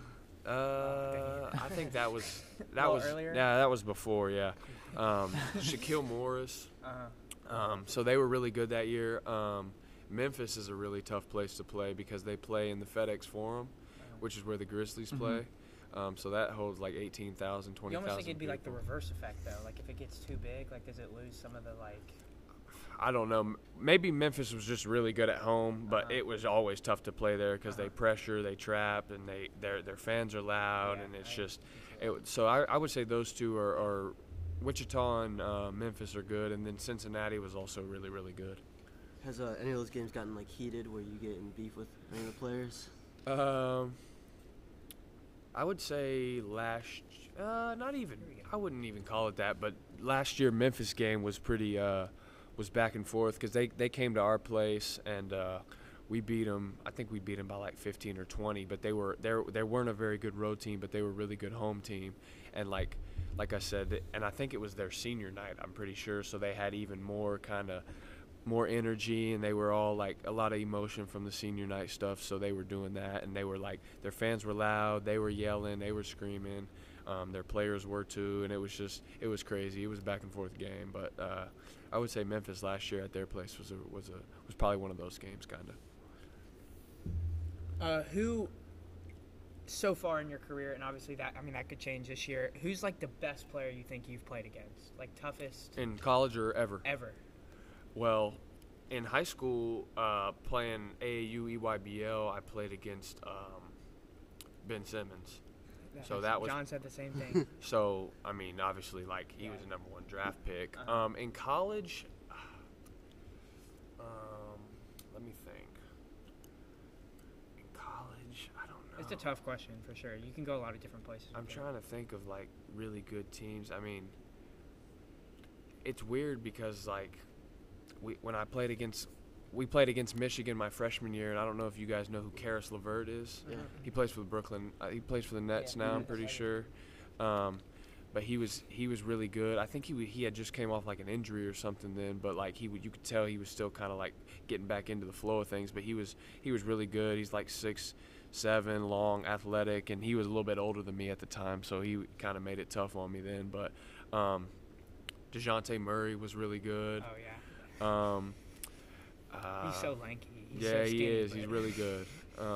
I think that was earlier? Yeah, that was before. Yeah, Shaquille Morris. So they were really good that year. Memphis is a really tough place to play because they play in the FedEx Forum, which is where the Grizzlies play. So that holds 18,000, 20,000. You almost think it'd be people. the reverse effect though. If it gets too big, does it lose some of the I don't know. Maybe Memphis was just really good at home, but it was always tough to play there because they pressure, they trap, and their fans are loud, and it's just. So I would say those two are Wichita and Memphis are good, and then Cincinnati was also really, really good. Has any of those games gotten heated where you get in beef with any of the players? I would say not even. I wouldn't even call it that, but last year Memphis game was pretty. Was back and forth because they came to our place and we beat them. I think we beat them by 15 or 20, but they weren't a very good road team, but they were a really good home team. And like I said, and I think it was their senior night, I'm pretty sure, so they had even more more energy, and they were all a lot of emotion from the senior night stuff, so they were doing that, and they were their fans were loud, they were yelling, they were screaming, their players were too, and it was crazy. It was a back and forth game, but I would say Memphis last year at their place was probably one of those games, kind of. Who, so far in your career, and obviously that could change this year. Who's the best player you think you've played against? Toughest In college or ever? ever? Well, in high school, playing AAU EYBL, I played against Ben Simmons. So that was John said the same thing. So obviously, he was a number 1 draft pick. In college, let me think. In college, I don't know. It's a tough question for sure. You can go a lot of different places. I'm with it. trying to think of really good teams. It's weird because when I played against we played against Michigan my freshman year, and I don't know if you guys know who Karis LeVert is. Yeah. He plays for the Brooklyn. He plays for the Nets now. I'm pretty sure. But he was really good. I think he had just came off like an injury or something then, but like you could tell he was still kind of like getting back into the flow of things. But he was really good. He's like 6'7", long, athletic, and he was a little bit older than me at the time, so he kind of made it tough on me then. But DeJounte Murray was really good. Oh yeah. He's so lanky. He's so Yeah, skinny, he is. but- He's really good.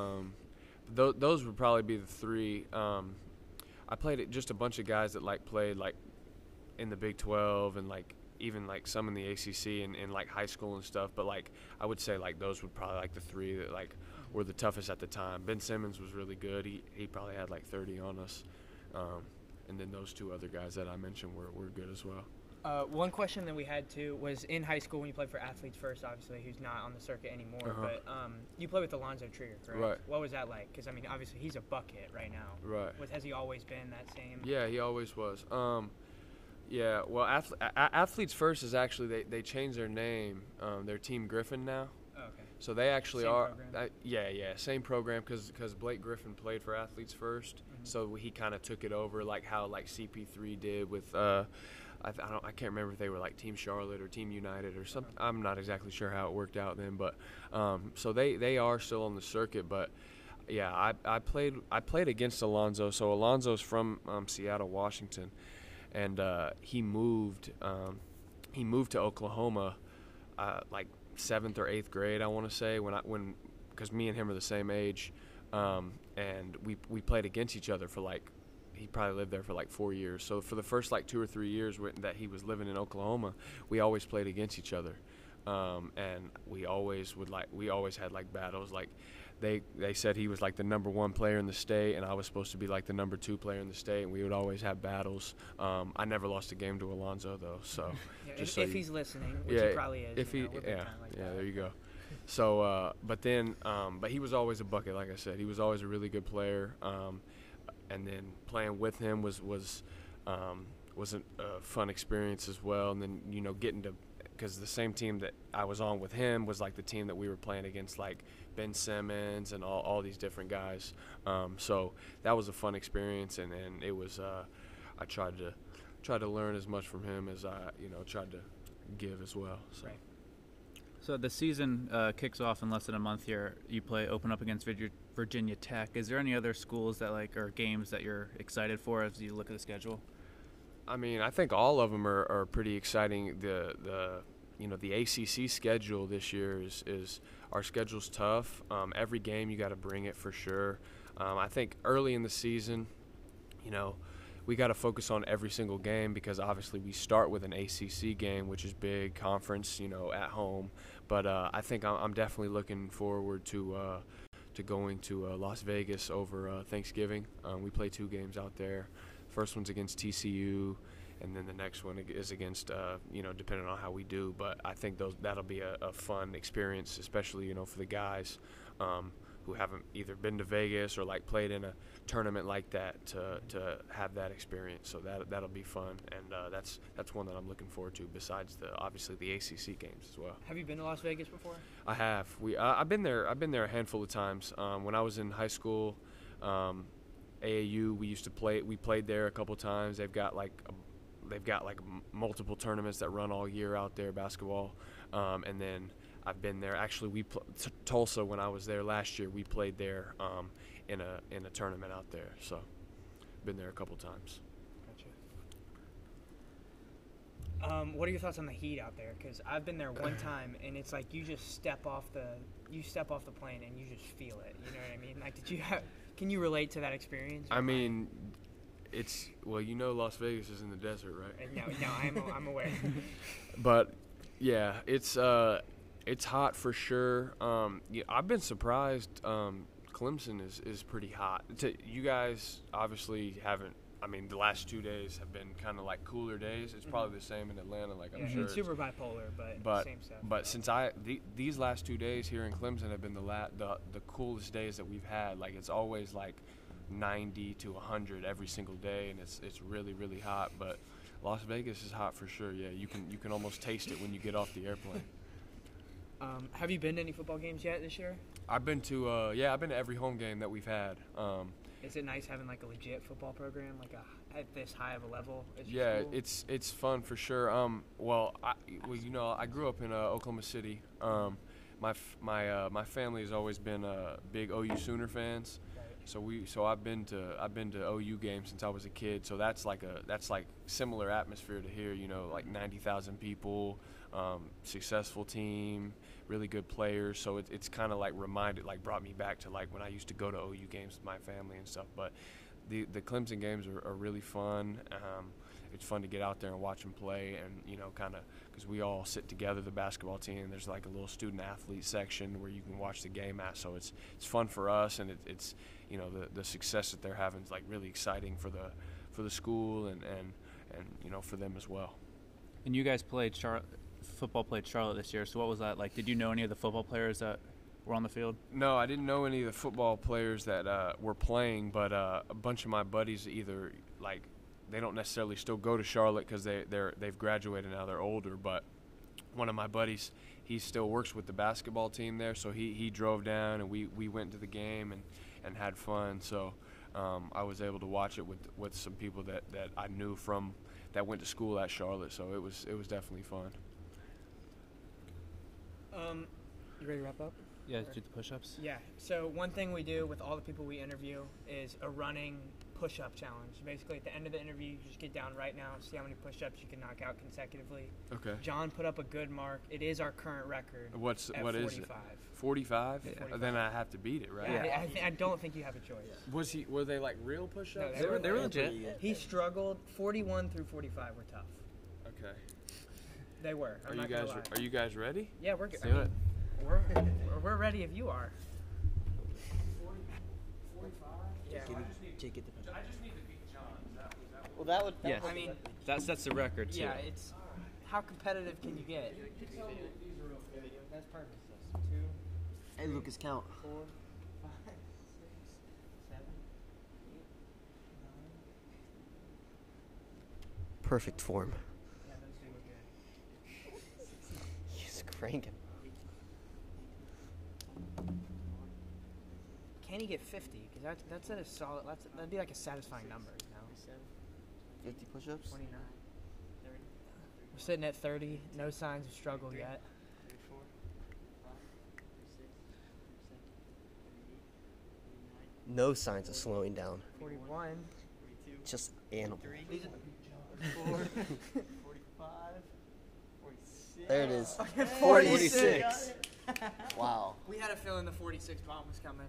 Those would probably be the three. I played just a bunch of guys that like played like in the Big 12 and like even like some in the ACC and in like high school and stuff. But like I would say like those would probably like the three that like were the toughest at the time. Ben Simmons was really good. He probably had like 30 on us. And then those two other guys that I mentioned were good as well. One question that we had too was in high school when you played for Athletes First, obviously, who's not on the circuit anymore. But you played with Alonzo Trier, correct? Right. What was that like? Because I mean, obviously, he's a bucket right now. Right. Has he always been that same? Yeah, he always was. Yeah, well, Athletes First is actually they changed their name. They're Team Griffin now. Oh, okay. So they actually Same are. program? Yeah, same program because Blake Griffin played for Athletes 1st, so he kind of took it over like how like CP3 did with. I can't remember if they were like Team Charlotte or Team United or something. I'm not exactly sure how it worked out then, but so they are still on the circuit. But yeah, I played against Alonzo. So Alonzo's from Seattle, Washington, and he moved to Oklahoma like 7th or 8th grade, I want to say, because me and him are the same age, and we played against each other for like. He probably lived there for like 4 years. So for the first like 2 or 3 years that he was living in Oklahoma, we always played against each other, and we always had like battles. Like they said he was like the number 1 player in the state, and I was supposed to be like the number 2 player in the state, and we would always have battles. I never lost a game to Alonzo though. So Yeah, if he's listening, which he probably is. If we're he big time like that. there you go. So but he was always a bucket. Like I said, he was always a really good player. And then playing with him was a fun experience as well. And then getting to, because the same team that I was on with him was like the team that we were playing against, like Ben Simmons and all these different guys. So that was a fun experience, and it was I tried to learn as much from him as I tried to give as well. So. Right. So the season kicks off in less than a month here. You open up against Virginia Tech. Is there any other schools that or games that you're excited for as you look at the schedule? I mean, I think all of them are pretty exciting. The ACC schedule this year is our schedule's tough. Every game you got to bring it for sure. I think early in the season, we got to focus on every single game because obviously we start with an ACC game, which is big conference, at home. But I think I'm definitely looking forward to going to Las Vegas over Thanksgiving. We play 2 games out there. First one's against TCU, and then the next one is against, depending on how we do. But I think that'll be a fun experience, especially, for the guys who haven't either been to Vegas or like played in a tournament like that to have that experience. So that'll be fun, and that's one that I'm looking forward to. Besides obviously the ACC games as well. Have you been to Las Vegas before? I have. I've been there a handful of times. When I was in high school, AAU, we played there a couple times. They've got like multiple tournaments that run all year out there, basketball, and then I've been there. Actually, Tulsa, when I was there last year, we played there in a tournament out there. So, been there a couple times. Gotcha. What are your thoughts on the heat out there? Because I've been there one time, and it's like you just step off the plane and you just feel it. You know what I mean? Like, can you relate to that experience? I mean, Las Vegas is in the desert, right? No, I'm aware. But yeah, it's hot for sure. I've been surprised. Clemson is pretty hot. You guys obviously haven't. I mean, the last 2 days have been kind of like cooler days. It's probably the same in Atlanta. Like I'm sure. It's super bipolar, but same stuff. But since these last 2 days here in Clemson have been the coolest days that we've had. Like it's always like 90 to 100 every single day, and it's really really hot. But Las Vegas is hot for sure. Yeah, you can almost taste it when you get off the airplane. Have you been to any football games yet this year? I've been to I've been to every home game that we've had. Is it nice having like a legit football program, like at this high of a level? At your Yeah, school? it's fun for sure. I grew up in Oklahoma City. My family has always been big OU Sooner fans. Right. So I've been to OU games since I was a kid. So that's like similar atmosphere to here. You know, like 90,000 people, successful team, really good players. So it's kind of like brought me back to like when I used to go to OU games with my family and stuff. But the Clemson games are really fun. It's fun to get out there and watch them play, and kind of because we all sit together, the basketball team. There's like a little student athlete section where you can watch the game at. So it's fun for us, and it's the success that they're having is like really exciting for the school and for them as well. And you guys played football played Charlotte this year. So what was that like? Did you know any of the football players that were on the field? No, I didn't know any of the football players that were playing, but a bunch of my buddies either like they don't necessarily still go to Charlotte because they've graduated now, they're older. But one of my buddies, he still works with the basketball team there, so he drove down and we went to the game and had fun. So I was able to watch it with some people that I knew from that went to school at Charlotte. So it was definitely fun. You ready to wrap up? Yeah, do the push-ups. Yeah. So one thing we do with all the people we interview is a running push-up challenge. Basically, at the end of the interview, you just get down right now and see how many push-ups you can knock out consecutively. Okay. John put up a good mark. It is our current record. What is it? 45. 45? Yeah. Then I have to beat it, right? Yeah. I don't think you have a choice. Were they like real push-ups? No, They were legit. He struggled. 41 through 45 were tough. Okay. They were. I'm not gonna lie. Are you guys ready? Yeah, we're good. Let's do it. We're ready if you are. 45. Yeah. Jake, get the I just need to beat John. Well, that would. Yes. I mean, That's the record too. yeah. It's how competitive can you get? That's perfect. 2, Hey, Lucas, count. 4, 5, 6, 7, 8, 9. Perfect form. Yeah, those do look good. He's cranking. Can he get 50? Because that's at a solid. That'd be like a satisfying number, you know. 50 push-ups. 29. 30. We're sitting at 30. No signs of struggle yet. 34, 35, 36, 37, 38, 39, No signs of slowing down. 41. 42, Just animal. 43, 44, 45, 46. There it is. 46. Wow. We had a feeling the 46 bomb was coming.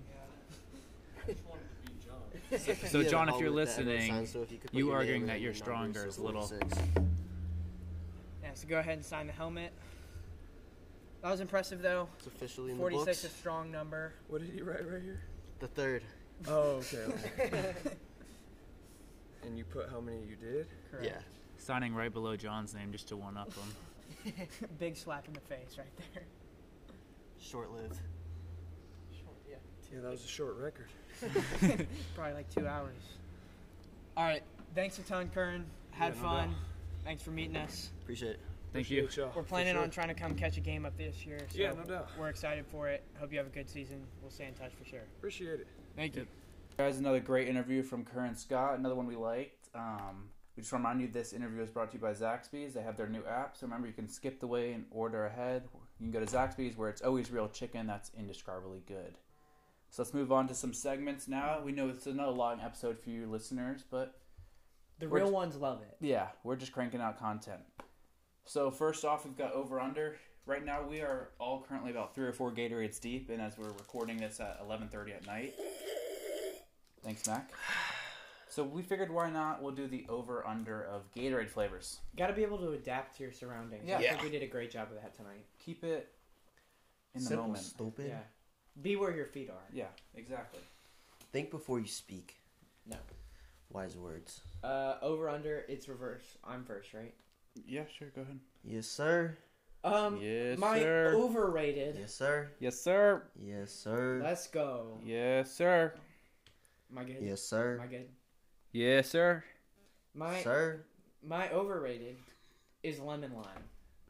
So Yeah, John, if I'll you're with that, no listening, signs, so if you could put you your arguing name that and you're your stronger numbers, is a little. 46. Yeah, so go ahead and sign the helmet. That was impressive, though. It's officially in the 46 books. a strong number. What did he write right here? The third. Oh, okay. And you put how many you did? Correct. Yeah. Signing right below John's name just to one up him. Big slap in the face right there. Short-lived. Yeah, that was a short record. Probably like 2 hours. All right. Thanks a ton, Kern. Had Yeah, no fun. doubt. Think for meeting us. Appreciate it. Thank you. Appreciate y'all, We're for planning sure. on trying to come catch a game up this year. So Yeah, no doubt. We're excited for it. Hope you have a good season. We'll stay in touch for sure. Appreciate it. Thank you. Guys, another great interview from Curran Scott. Another one we liked. We just remind you this interview is brought to you by Zaxby's. They have their new app, so remember you can skip the wait and order ahead. You can go to Zaxby's where it's always real chicken that's indescribably good. So let's move on to some segments now. We know it's another long episode for you listeners, but The We're real just- ones love it. yeah, we're just cranking out content. So first off, we've got over under. Right now we are all currently about 3 or 4 Gatorades deep, and as we're recording this at 11:30 at night. Thanks, Mac. So we figured why not? We'll do the over under of Gatorade flavors. Got to be able to adapt to your surroundings. Yeah. I think we did a great job of that tonight. Keep it in the Simple, moment. stupid. Yeah. Be where your feet are. Yeah, exactly. Think before you speak. No. Wise words. Over under, it's reverse. I'm first, right? Yeah, sure. Go ahead. Yes, sir. Yes, my sir. overrated. Yes, sir. Yes, sir. Yes, sir. Let's go. Yes, sir. Am I good? Yes, sir. Am I good? Yes, sir. My Sir. my overrated is lemon lime.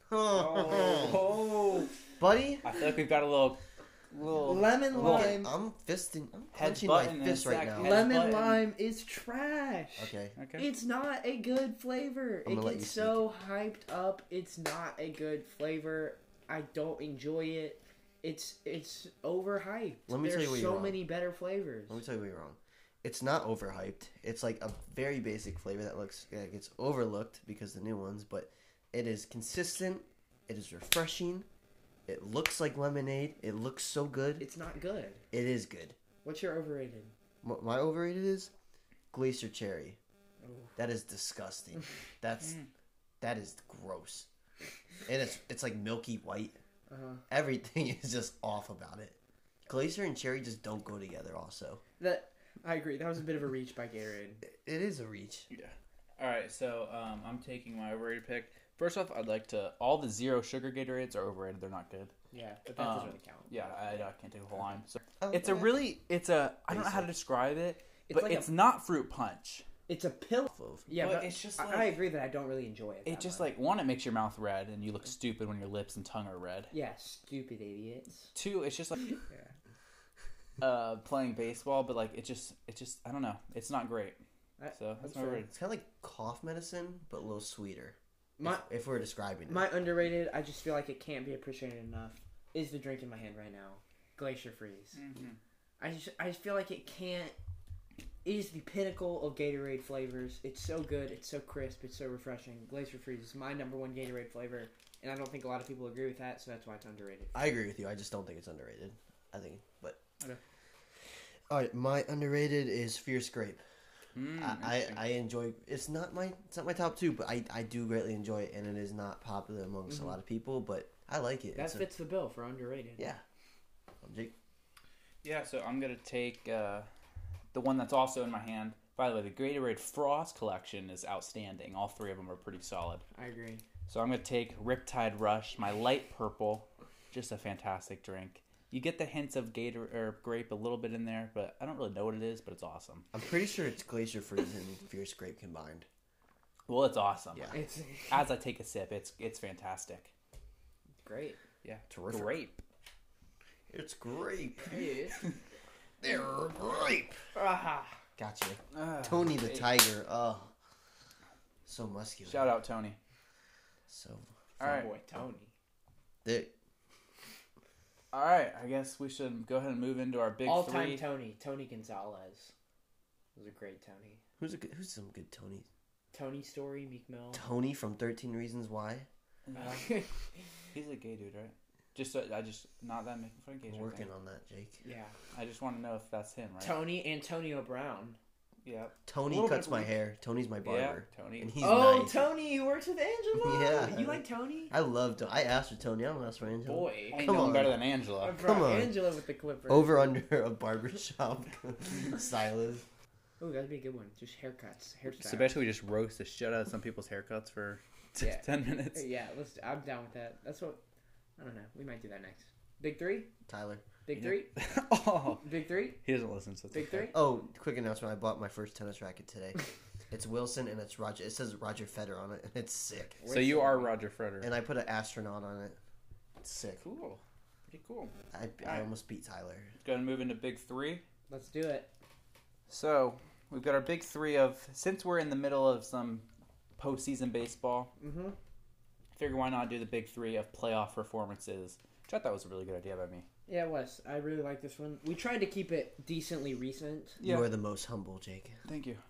Oh. Buddy, I feel like we've got a little Lemon lime. I'm Head clenching my button fist and right sack now. head. Lemon button. lime is trash. Okay. Okay. It's not a good flavor. I'm It gonna let gets you so hyped up. It's not a good flavor. I don't enjoy it. It's overhyped. Let me tell There's you what you're so wrong. many better flavors. Let me tell you what you're wrong. It's not overhyped. It's like a very basic flavor that gets overlooked because the new ones, but it is consistent. It is refreshing. It looks like lemonade. It looks so good. It's not good. It is good. What's your overrated? My overrated is Glacier Cherry. Oh. That is disgusting. That is gross. And it's like milky white. Uh-huh. Everything is just off about it. Glacier and cherry just don't go together. Also, I agree. That was a bit of a reach by Gatorade. it is a reach. Yeah. All right, so I'm taking my overrated pick. First off, I'd like to. All the zero sugar Gatorades are overrated. They're not good. Yeah, but that doesn't really count. Yeah, I can't take a whole line. So Oh, it's a okay. really. I don't know how to describe it, It's but like it's not fruit punch. It's a pill. Yeah, But but it's just I like- agree that I don't really enjoy it. It that just much. like one, it makes your mouth red and you look stupid when your lips and tongue are red. Yeah, stupid idiots. Two, it's just like Yeah. playing baseball, but like it just I don't know. It's not great. So that's that's my fair. overrated. It's kind of like cough medicine, but a little sweeter. My if we're describing it. my underrated, I just feel like it can't be appreciated enough, is the drink in my hand right now, Glacier Freeze. I just feel like it can't. It is the pinnacle of Gatorade flavors. It's so good. It's so crisp. It's so refreshing. Glacier Freeze is my number one Gatorade flavor, and I don't think a lot of people agree with that, so that's why it's underrated. I agree with you. I just don't think it's underrated. But Okay. all right, my underrated is Fierce Grape. I Interesting. enjoy. It's not my top two, but I do greatly enjoy it, and it is not popular amongst a lot of people, but I like it. That It's fits the bill for underrated. yeah. Jake. Yeah, so I'm gonna take the one that's also in my hand. By the way, the Gatorade Frost collection is outstanding. All three of them are pretty solid. I agree. So I'm gonna take Riptide Rush, my light purple, just a fantastic drink. You get the hints of grape a little bit in there, but I don't really know what it is, but it's awesome. I'm pretty sure it's Glacier Freeze and Fierce Grape combined. Well, it's awesome. Yeah. It's As I take a sip, it's fantastic. great. Yeah, Terrific. grape. It's grape. It They're grape. Ah. Gotcha. Tony the Tiger. Oh, so muscular. Shout out Tony. So All right. Boy, Tony. thick. All right, I guess we should go ahead and move into our big All-time three. Tony. Tony Gonzalez was a great Tony. Who's some good Tony? Tony Story, Meek Mill. Tony from 13 Reasons Why. He's a gay dude, right? I just not that making fun of gays. I'm or working anything. on that, Jake. Yeah. I just want to know if that's him, right? Tony Antonio Brown. Yeah. Tony little cuts bit my of- hair. Tony's my barber. Yeah, Tony. And he's Oh, nice. Tony, who works with Angela. Yeah. You like Tony? I love Tony. I asked for Tony. I don't ask for Angela. Boy. Ain't Come no one on. better than Angela. I Come brought on. Angela with the Clippers. Over under a barbershop stylist. Oh, that'd be a good one. Just haircuts. Hairstyles. So basically, we just roast the shit out of some people's haircuts for Yeah. 10 minutes. Yeah, I'm down with that. That's what. I don't know. We might do that next. Big three? Tyler. Big Yeah. three? Oh, Big three? he doesn't listen, so it's Big okay. three? Oh, quick announcement. I bought my first tennis racket today. It's Wilson and it's Roger. It says Roger Federer on it, and it's sick. So you are Roger Federer. And I put an astronaut on it. It's sick. Cool. Pretty cool. I almost beat Tyler. Going to move into big three. Let's do it. So we've got our big three of, since we're in the middle of some postseason baseball, Mm-hmm. figure why not do the big three of playoff performances, which I thought was a really good idea by me. Yeah, Wes. I really like this one. We tried to keep it decently recent. You are the most humble, Jake. Thank you.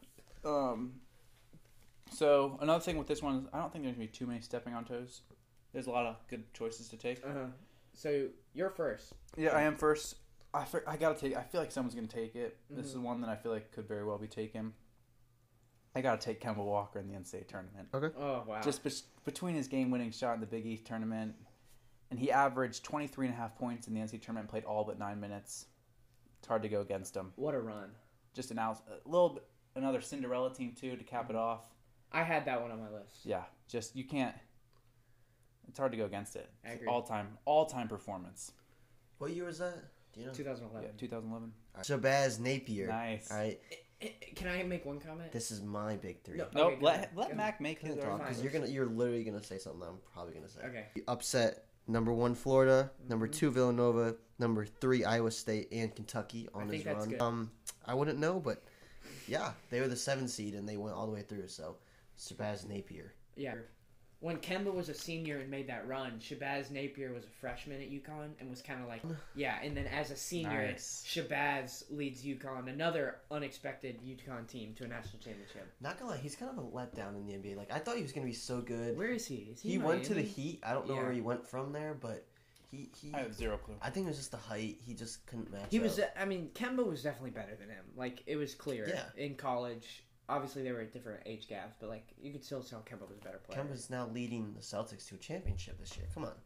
So another thing with this one is I don't think there's gonna be too many stepping on toes. There's a lot of good choices to take. Uh-huh. So you're first. Yeah, I am first. I gotta take. I feel like someone's gonna take it. This is one that I feel like could very well be taken. I gotta take Kemba Walker in the NCAA tournament. Oh, wow. Just between his game-winning shot in the Big East tournament, and he averaged 23.5 points in the NCAA tournament and played all but 9 minutes. It's hard to go against him. What a run. Just another Cinderella team too to cap it off. I had that one on my list. Yeah, just you can't. It's hard to go against it. I agree. All time performance. What year was that? Do you know? 2011. Yeah, 2011. Shabazz Napier. Nice. All right. Can I make one comment? This is my big three. No. Nope. Okay, go let ahead. let Go Mac make his. Because fine. you're literally gonna say something that I'm probably gonna say. Okay. Upset number 1 Florida, number Mhm. 2 Villanova, number 3 Iowa State, and Kentucky on I his think that's run. good. I wouldn't know, but yeah, they were the 7th seed and they went all the way through. So Shabazz Napier. Yeah. When Kemba was a senior and made that run, Shabazz Napier was a freshman at UConn and was kind of like, yeah. And then as a senior, Nice. Shabazz leads UConn, another unexpected UConn team, to a national championship. Not gonna lie, he's kind of a letdown in the NBA. Like I thought he was gonna be so good. Where is he? Is He went to the Miami? Heat. I don't know Yeah. where he went from there, but he. I have zero clue. I think it was just the height. He just couldn't match. He was. up. I mean, Kemba was definitely better than him. Like it was clear. Yeah. In college, obviously they were at different age gaps, but like you could still tell Kemba was a better player. Kemba's now leading the Celtics to a championship this year. Come on.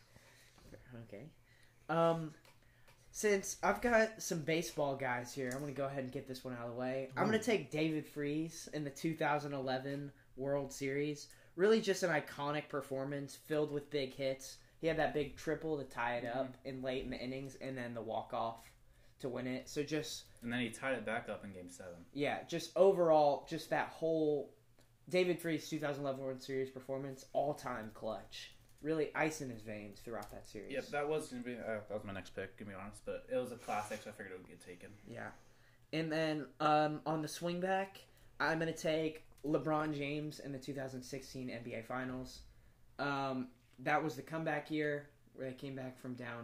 Okay. Since I've got some baseball guys here, I'm going to go ahead and get this one out of the way. I'm going to take David Freese in the 2011 World Series. Really just an iconic performance filled with big hits. He had that big triple to tie it up in late in the innings and then the walk-off to win it. So just, And then he tied it back up in Game 7. yeah, just overall, just that whole David Freese 2011 World Series performance, all-time clutch. Really ice in his veins throughout that series. Yep, that was gonna be that was my next pick. To be honest, but it was a classic, so I figured it would get taken. Yeah. And then on the swing back, I'm going to take LeBron James in the 2016 NBA Finals. That was the comeback year where they came back from down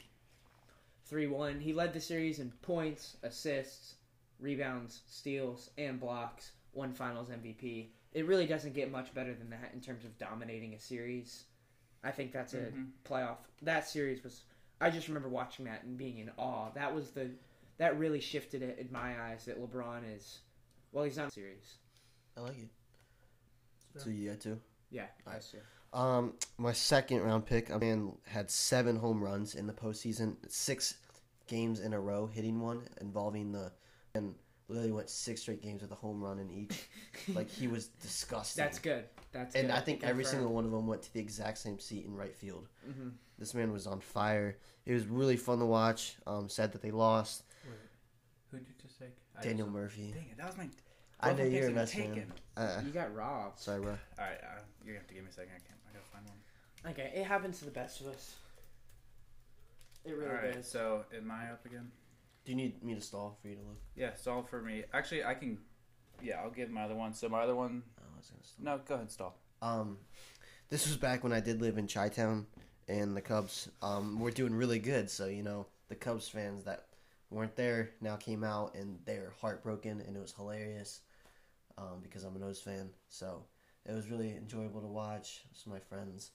3-1. He led the series in points, assists, rebounds, steals, and blocks. Won Finals MVP. It really doesn't get much better than that in terms of dominating a series. I think that's a playoff. That series was. I just remember watching that and being in awe. That really shifted it in my eyes that LeBron is. Well, he's not in the series. I like it. So you got two. Yeah, I see. My second round pick, a man had 7 home runs in the postseason, 6 games in a row, hitting one involving and literally went 6 straight games with a home run in each. Like he was disgusting. That's good. That's And good. I think every Confirmed. single one of them went to the exact same seat in right field. Mhm. This man was on fire. It was really fun to watch. Sad that they lost. Who did you just take? Daniel Murphy. Dang it, that was my. I know both my you're a picks Mets have been fan. You got robbed. Sorry, bro. All right, you're gonna have to give me a second. I gotta find one. Okay, it happens to the best of us. It really All right, does. so am I up again? Do you need me to stall for you to look? Yeah, stall for me. Actually, I can. Yeah, I'll give my other one. So my other one. Oh, I was gonna stall. No, go ahead, stall. This was back when I did live in Chi-Town, and the Cubs were doing really good. So the Cubs fans that weren't there now came out, and they're heartbroken, and it was hilarious because I'm an O's fan. So it was really enjoyable to watch. With my friends.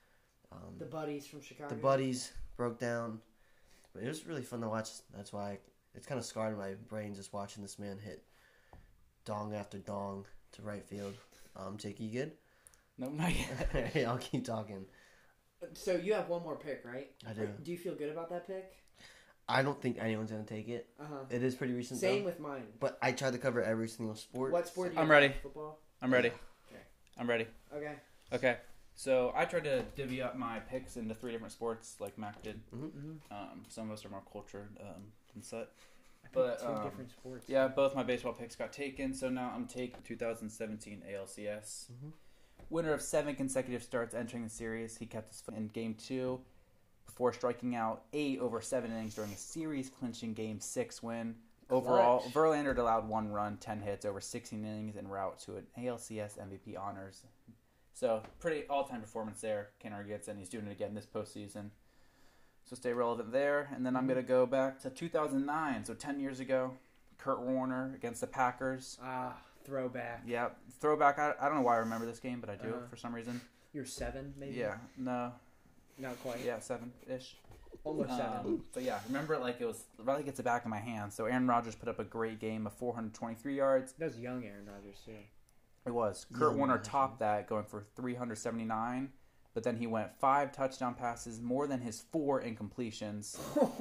The buddies from Chicago. The buddies broke down, but it was really fun to watch. That's why it's kind of scarred in my brain just watching this man hit dong after dong to right field. Jake, you good? No, not yet. Hey, I'll keep talking. So you have one more pick, right? I do. Do you feel good about that pick? I don't think anyone's gonna take it. Uh huh. It is pretty recent. Same though. with mine. But I tried to cover every single sport. What sport do you I'm have? ready. Football. I'm ready. Okay. I'm ready. Okay. Okay. So I tried to divvy up my picks into 3 different sports, like Mac did. Mm-hmm. Some of us are more cultured than such. I think But, two different sports. Yeah, both my baseball picks got taken, so now I'm taking 2017 ALCS. Mhm. Winner of 7 consecutive starts entering the series. He kept his foot in Game 2 before striking out 8 over 7 innings during a series-clinching Game 6 win. Overall, Clutch. Verlander had allowed 1 run, 10 hits over 16 innings en route to an ALCS MVP honors. So, pretty all-time performance there. Can't argue against it, and he's doing it again this postseason. So stay relevant there. And then I'm going to go back to 2009, so 10 years ago. Kurt Warner against the Packers. Ah, throwback. Yeah, throwback. I don't know why I remember this game, but I do Uh-huh. for some reason. You're 7, maybe. Yeah, no, Not quite. yeah, 7-ish. Almost 7. But yeah, remember it like it was, really gets it back in my hand. So Aaron Rodgers put up a great game of 423 yards. That was young Aaron Rodgers too. It was. Kurt Yeah, Warner actually. topped that, going for 379. But then he went 5 touchdown passes, more than his 4 incompletions.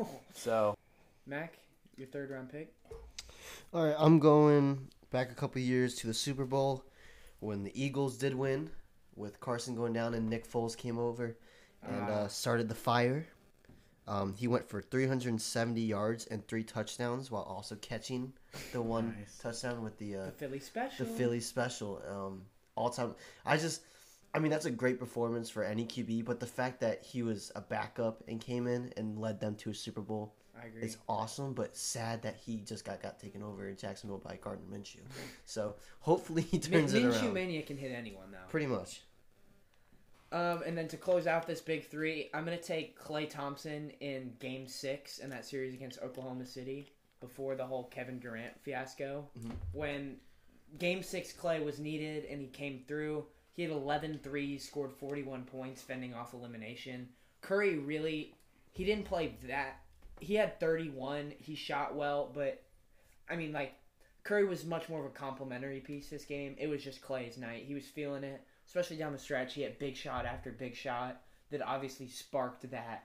So Mac, your 3rd round pick. All right, I'm going back a couple years to the Super Bowl when the Eagles did win, with Carson going down and Nick Foles came over and started the fire. He went for 370 yards and 3 touchdowns while also catching the one Nice. touchdown with the Philly special. Philly special. All time. I mean, that's a great performance for any QB, but the fact that he was a backup and came in and led them to a Super Bowl I agree. is awesome, but sad that he just got taken over in Jacksonville by Gardner Minshew. So hopefully he turns it Minshew around. Mania can hit anyone, though. Pretty much. And then to close out this big three, I'm going to take Klay Thompson in Game 6 in that series against Oklahoma City before the whole Kevin Durant fiasco. Mhm. When Game 6 Klay was needed and he came through, he had 11 threes, scored 41 points, fending off elimination. Curry really, he didn't play that. He had 31. He shot well, but, I mean, like, Curry was much more of a complimentary piece this game. It was just Klay's night. He was feeling it. Especially down the stretch, he had big shot after big shot that obviously sparked that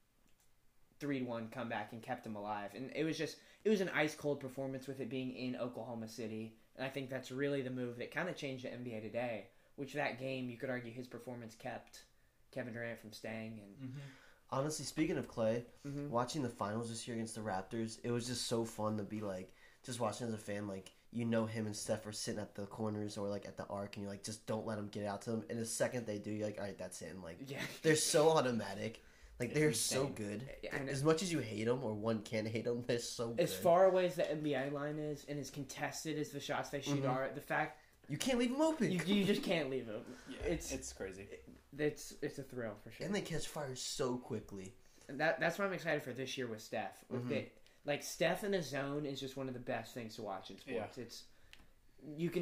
3-1 comeback and kept him alive. And it was an ice-cold performance with it being in Oklahoma City. And I think that's really the move that kind of changed the NBA today, which that game, you could argue his performance kept Kevin Durant from staying. And Honestly, speaking of Clay, Mhm. watching the finals this year against the Raptors, it was just so fun to be like, just watching as a fan, like, you know him and Steph are sitting at the corners or like at the arc, and you're like, just don't let them get out to them. And the second they do, you're like, all right, that's in. Like, yeah, they're so automatic. Like, It's they're so insane. good. And As much as you hate them, or one can hate them, they're so good. as far away as the NBA line is and as contested as the shots they shoot Mhm. are, the fact You can't leave them open. you just can't leave them. It's crazy. It's a thrill for sure. And they catch fire so quickly. And that's why I'm excited for this year with Steph. With Mhm. it, like Steph in a zone is just one of the best things to watch in sports. You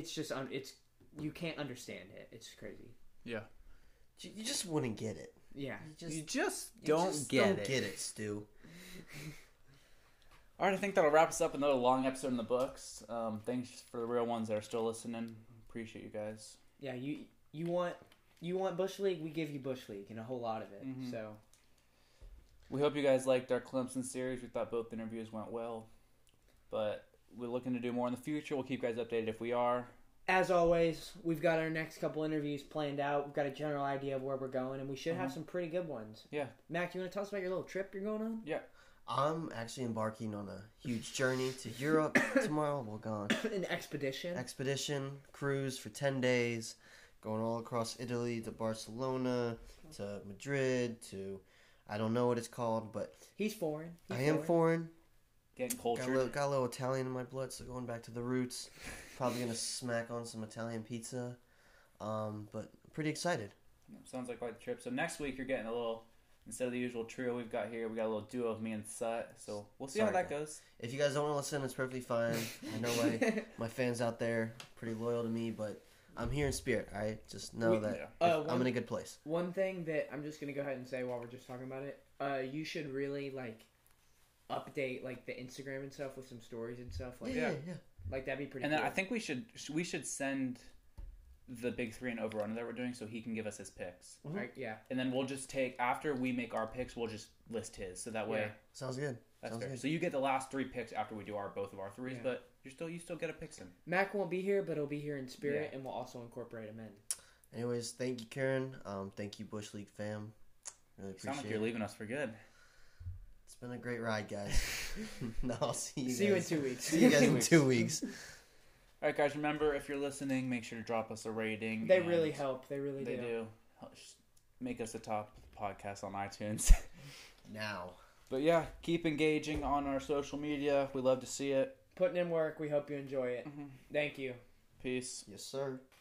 can't understand it. It's crazy. Yeah. You just wouldn't get it. Yeah. You just You don't just get don't it. get it, Stu. All right, I think that'll wrap us up. Another long episode in the books. Thanks for the real ones that are still listening. Appreciate you guys. Yeah. You want Bush League? We give you Bush League and a whole lot of it. Mhm. So We hope you guys liked our Clemson series. We thought both interviews went well, but we're looking to do more in the future. We'll keep you guys updated if we are. as always, we've got our next couple interviews planned out. We've got a general idea of where we're going, and we should have some pretty good ones. Yeah. Mac, you want to tell us about your little trip you're going on? I'm actually embarking on a huge journey to Europe tomorrow. We're going An expedition. expedition cruise for 10 days, going all across Italy to Barcelona to Madrid to I don't know what it's called, but He's foreign. I am foreign. Getting Got cultured. a little Italian in my blood, so going back to the roots. Probably gonna smack on some Italian pizza, but pretty excited. Sounds like quite the trip. So next week you're getting a little, instead of the usual trio we've got here, we got a little duo of me and Sut. So we'll see how Sorry, that goes. If you guys don't want to listen, it's perfectly fine. I know my fans out there pretty loyal to me, but I'm here in spirit. All right, just know that I'm in a good place. One thing that I'm just gonna go ahead and say while we're just talking about it, you should really update the Instagram and stuff with some stories and stuff. Yeah. That'd be pretty. And cool. then I think we should send the big three and over under that we're doing so he can give us his picks. Right, yeah. And then we'll just take, after we make our picks, we'll just list his. So that way, Yeah. Sounds good. that's Sounds fair. good. So you get the last 3 picks after we do both of our threes, Yeah. but you still get a picks in. Mac won't be here, but he'll be here in spirit, Yeah. and we'll also incorporate him in. Anyways, thank you, Karen. Thank you, Bush League fam. Really You sound like appreciate you're it. leaving us for good. It's been a great ride, guys. No, I'll see you. See you in guys. 2 weeks. See you guys in 2 weeks. All right, guys. Remember, if you're listening, make sure to drop us a rating. They and really help. They really They do. do. Make us a top podcast on iTunes. Now. But yeah, keep engaging on our social media. We love to see it. Putting in work. We hope you enjoy it. Thank you. Peace. Yes, sir.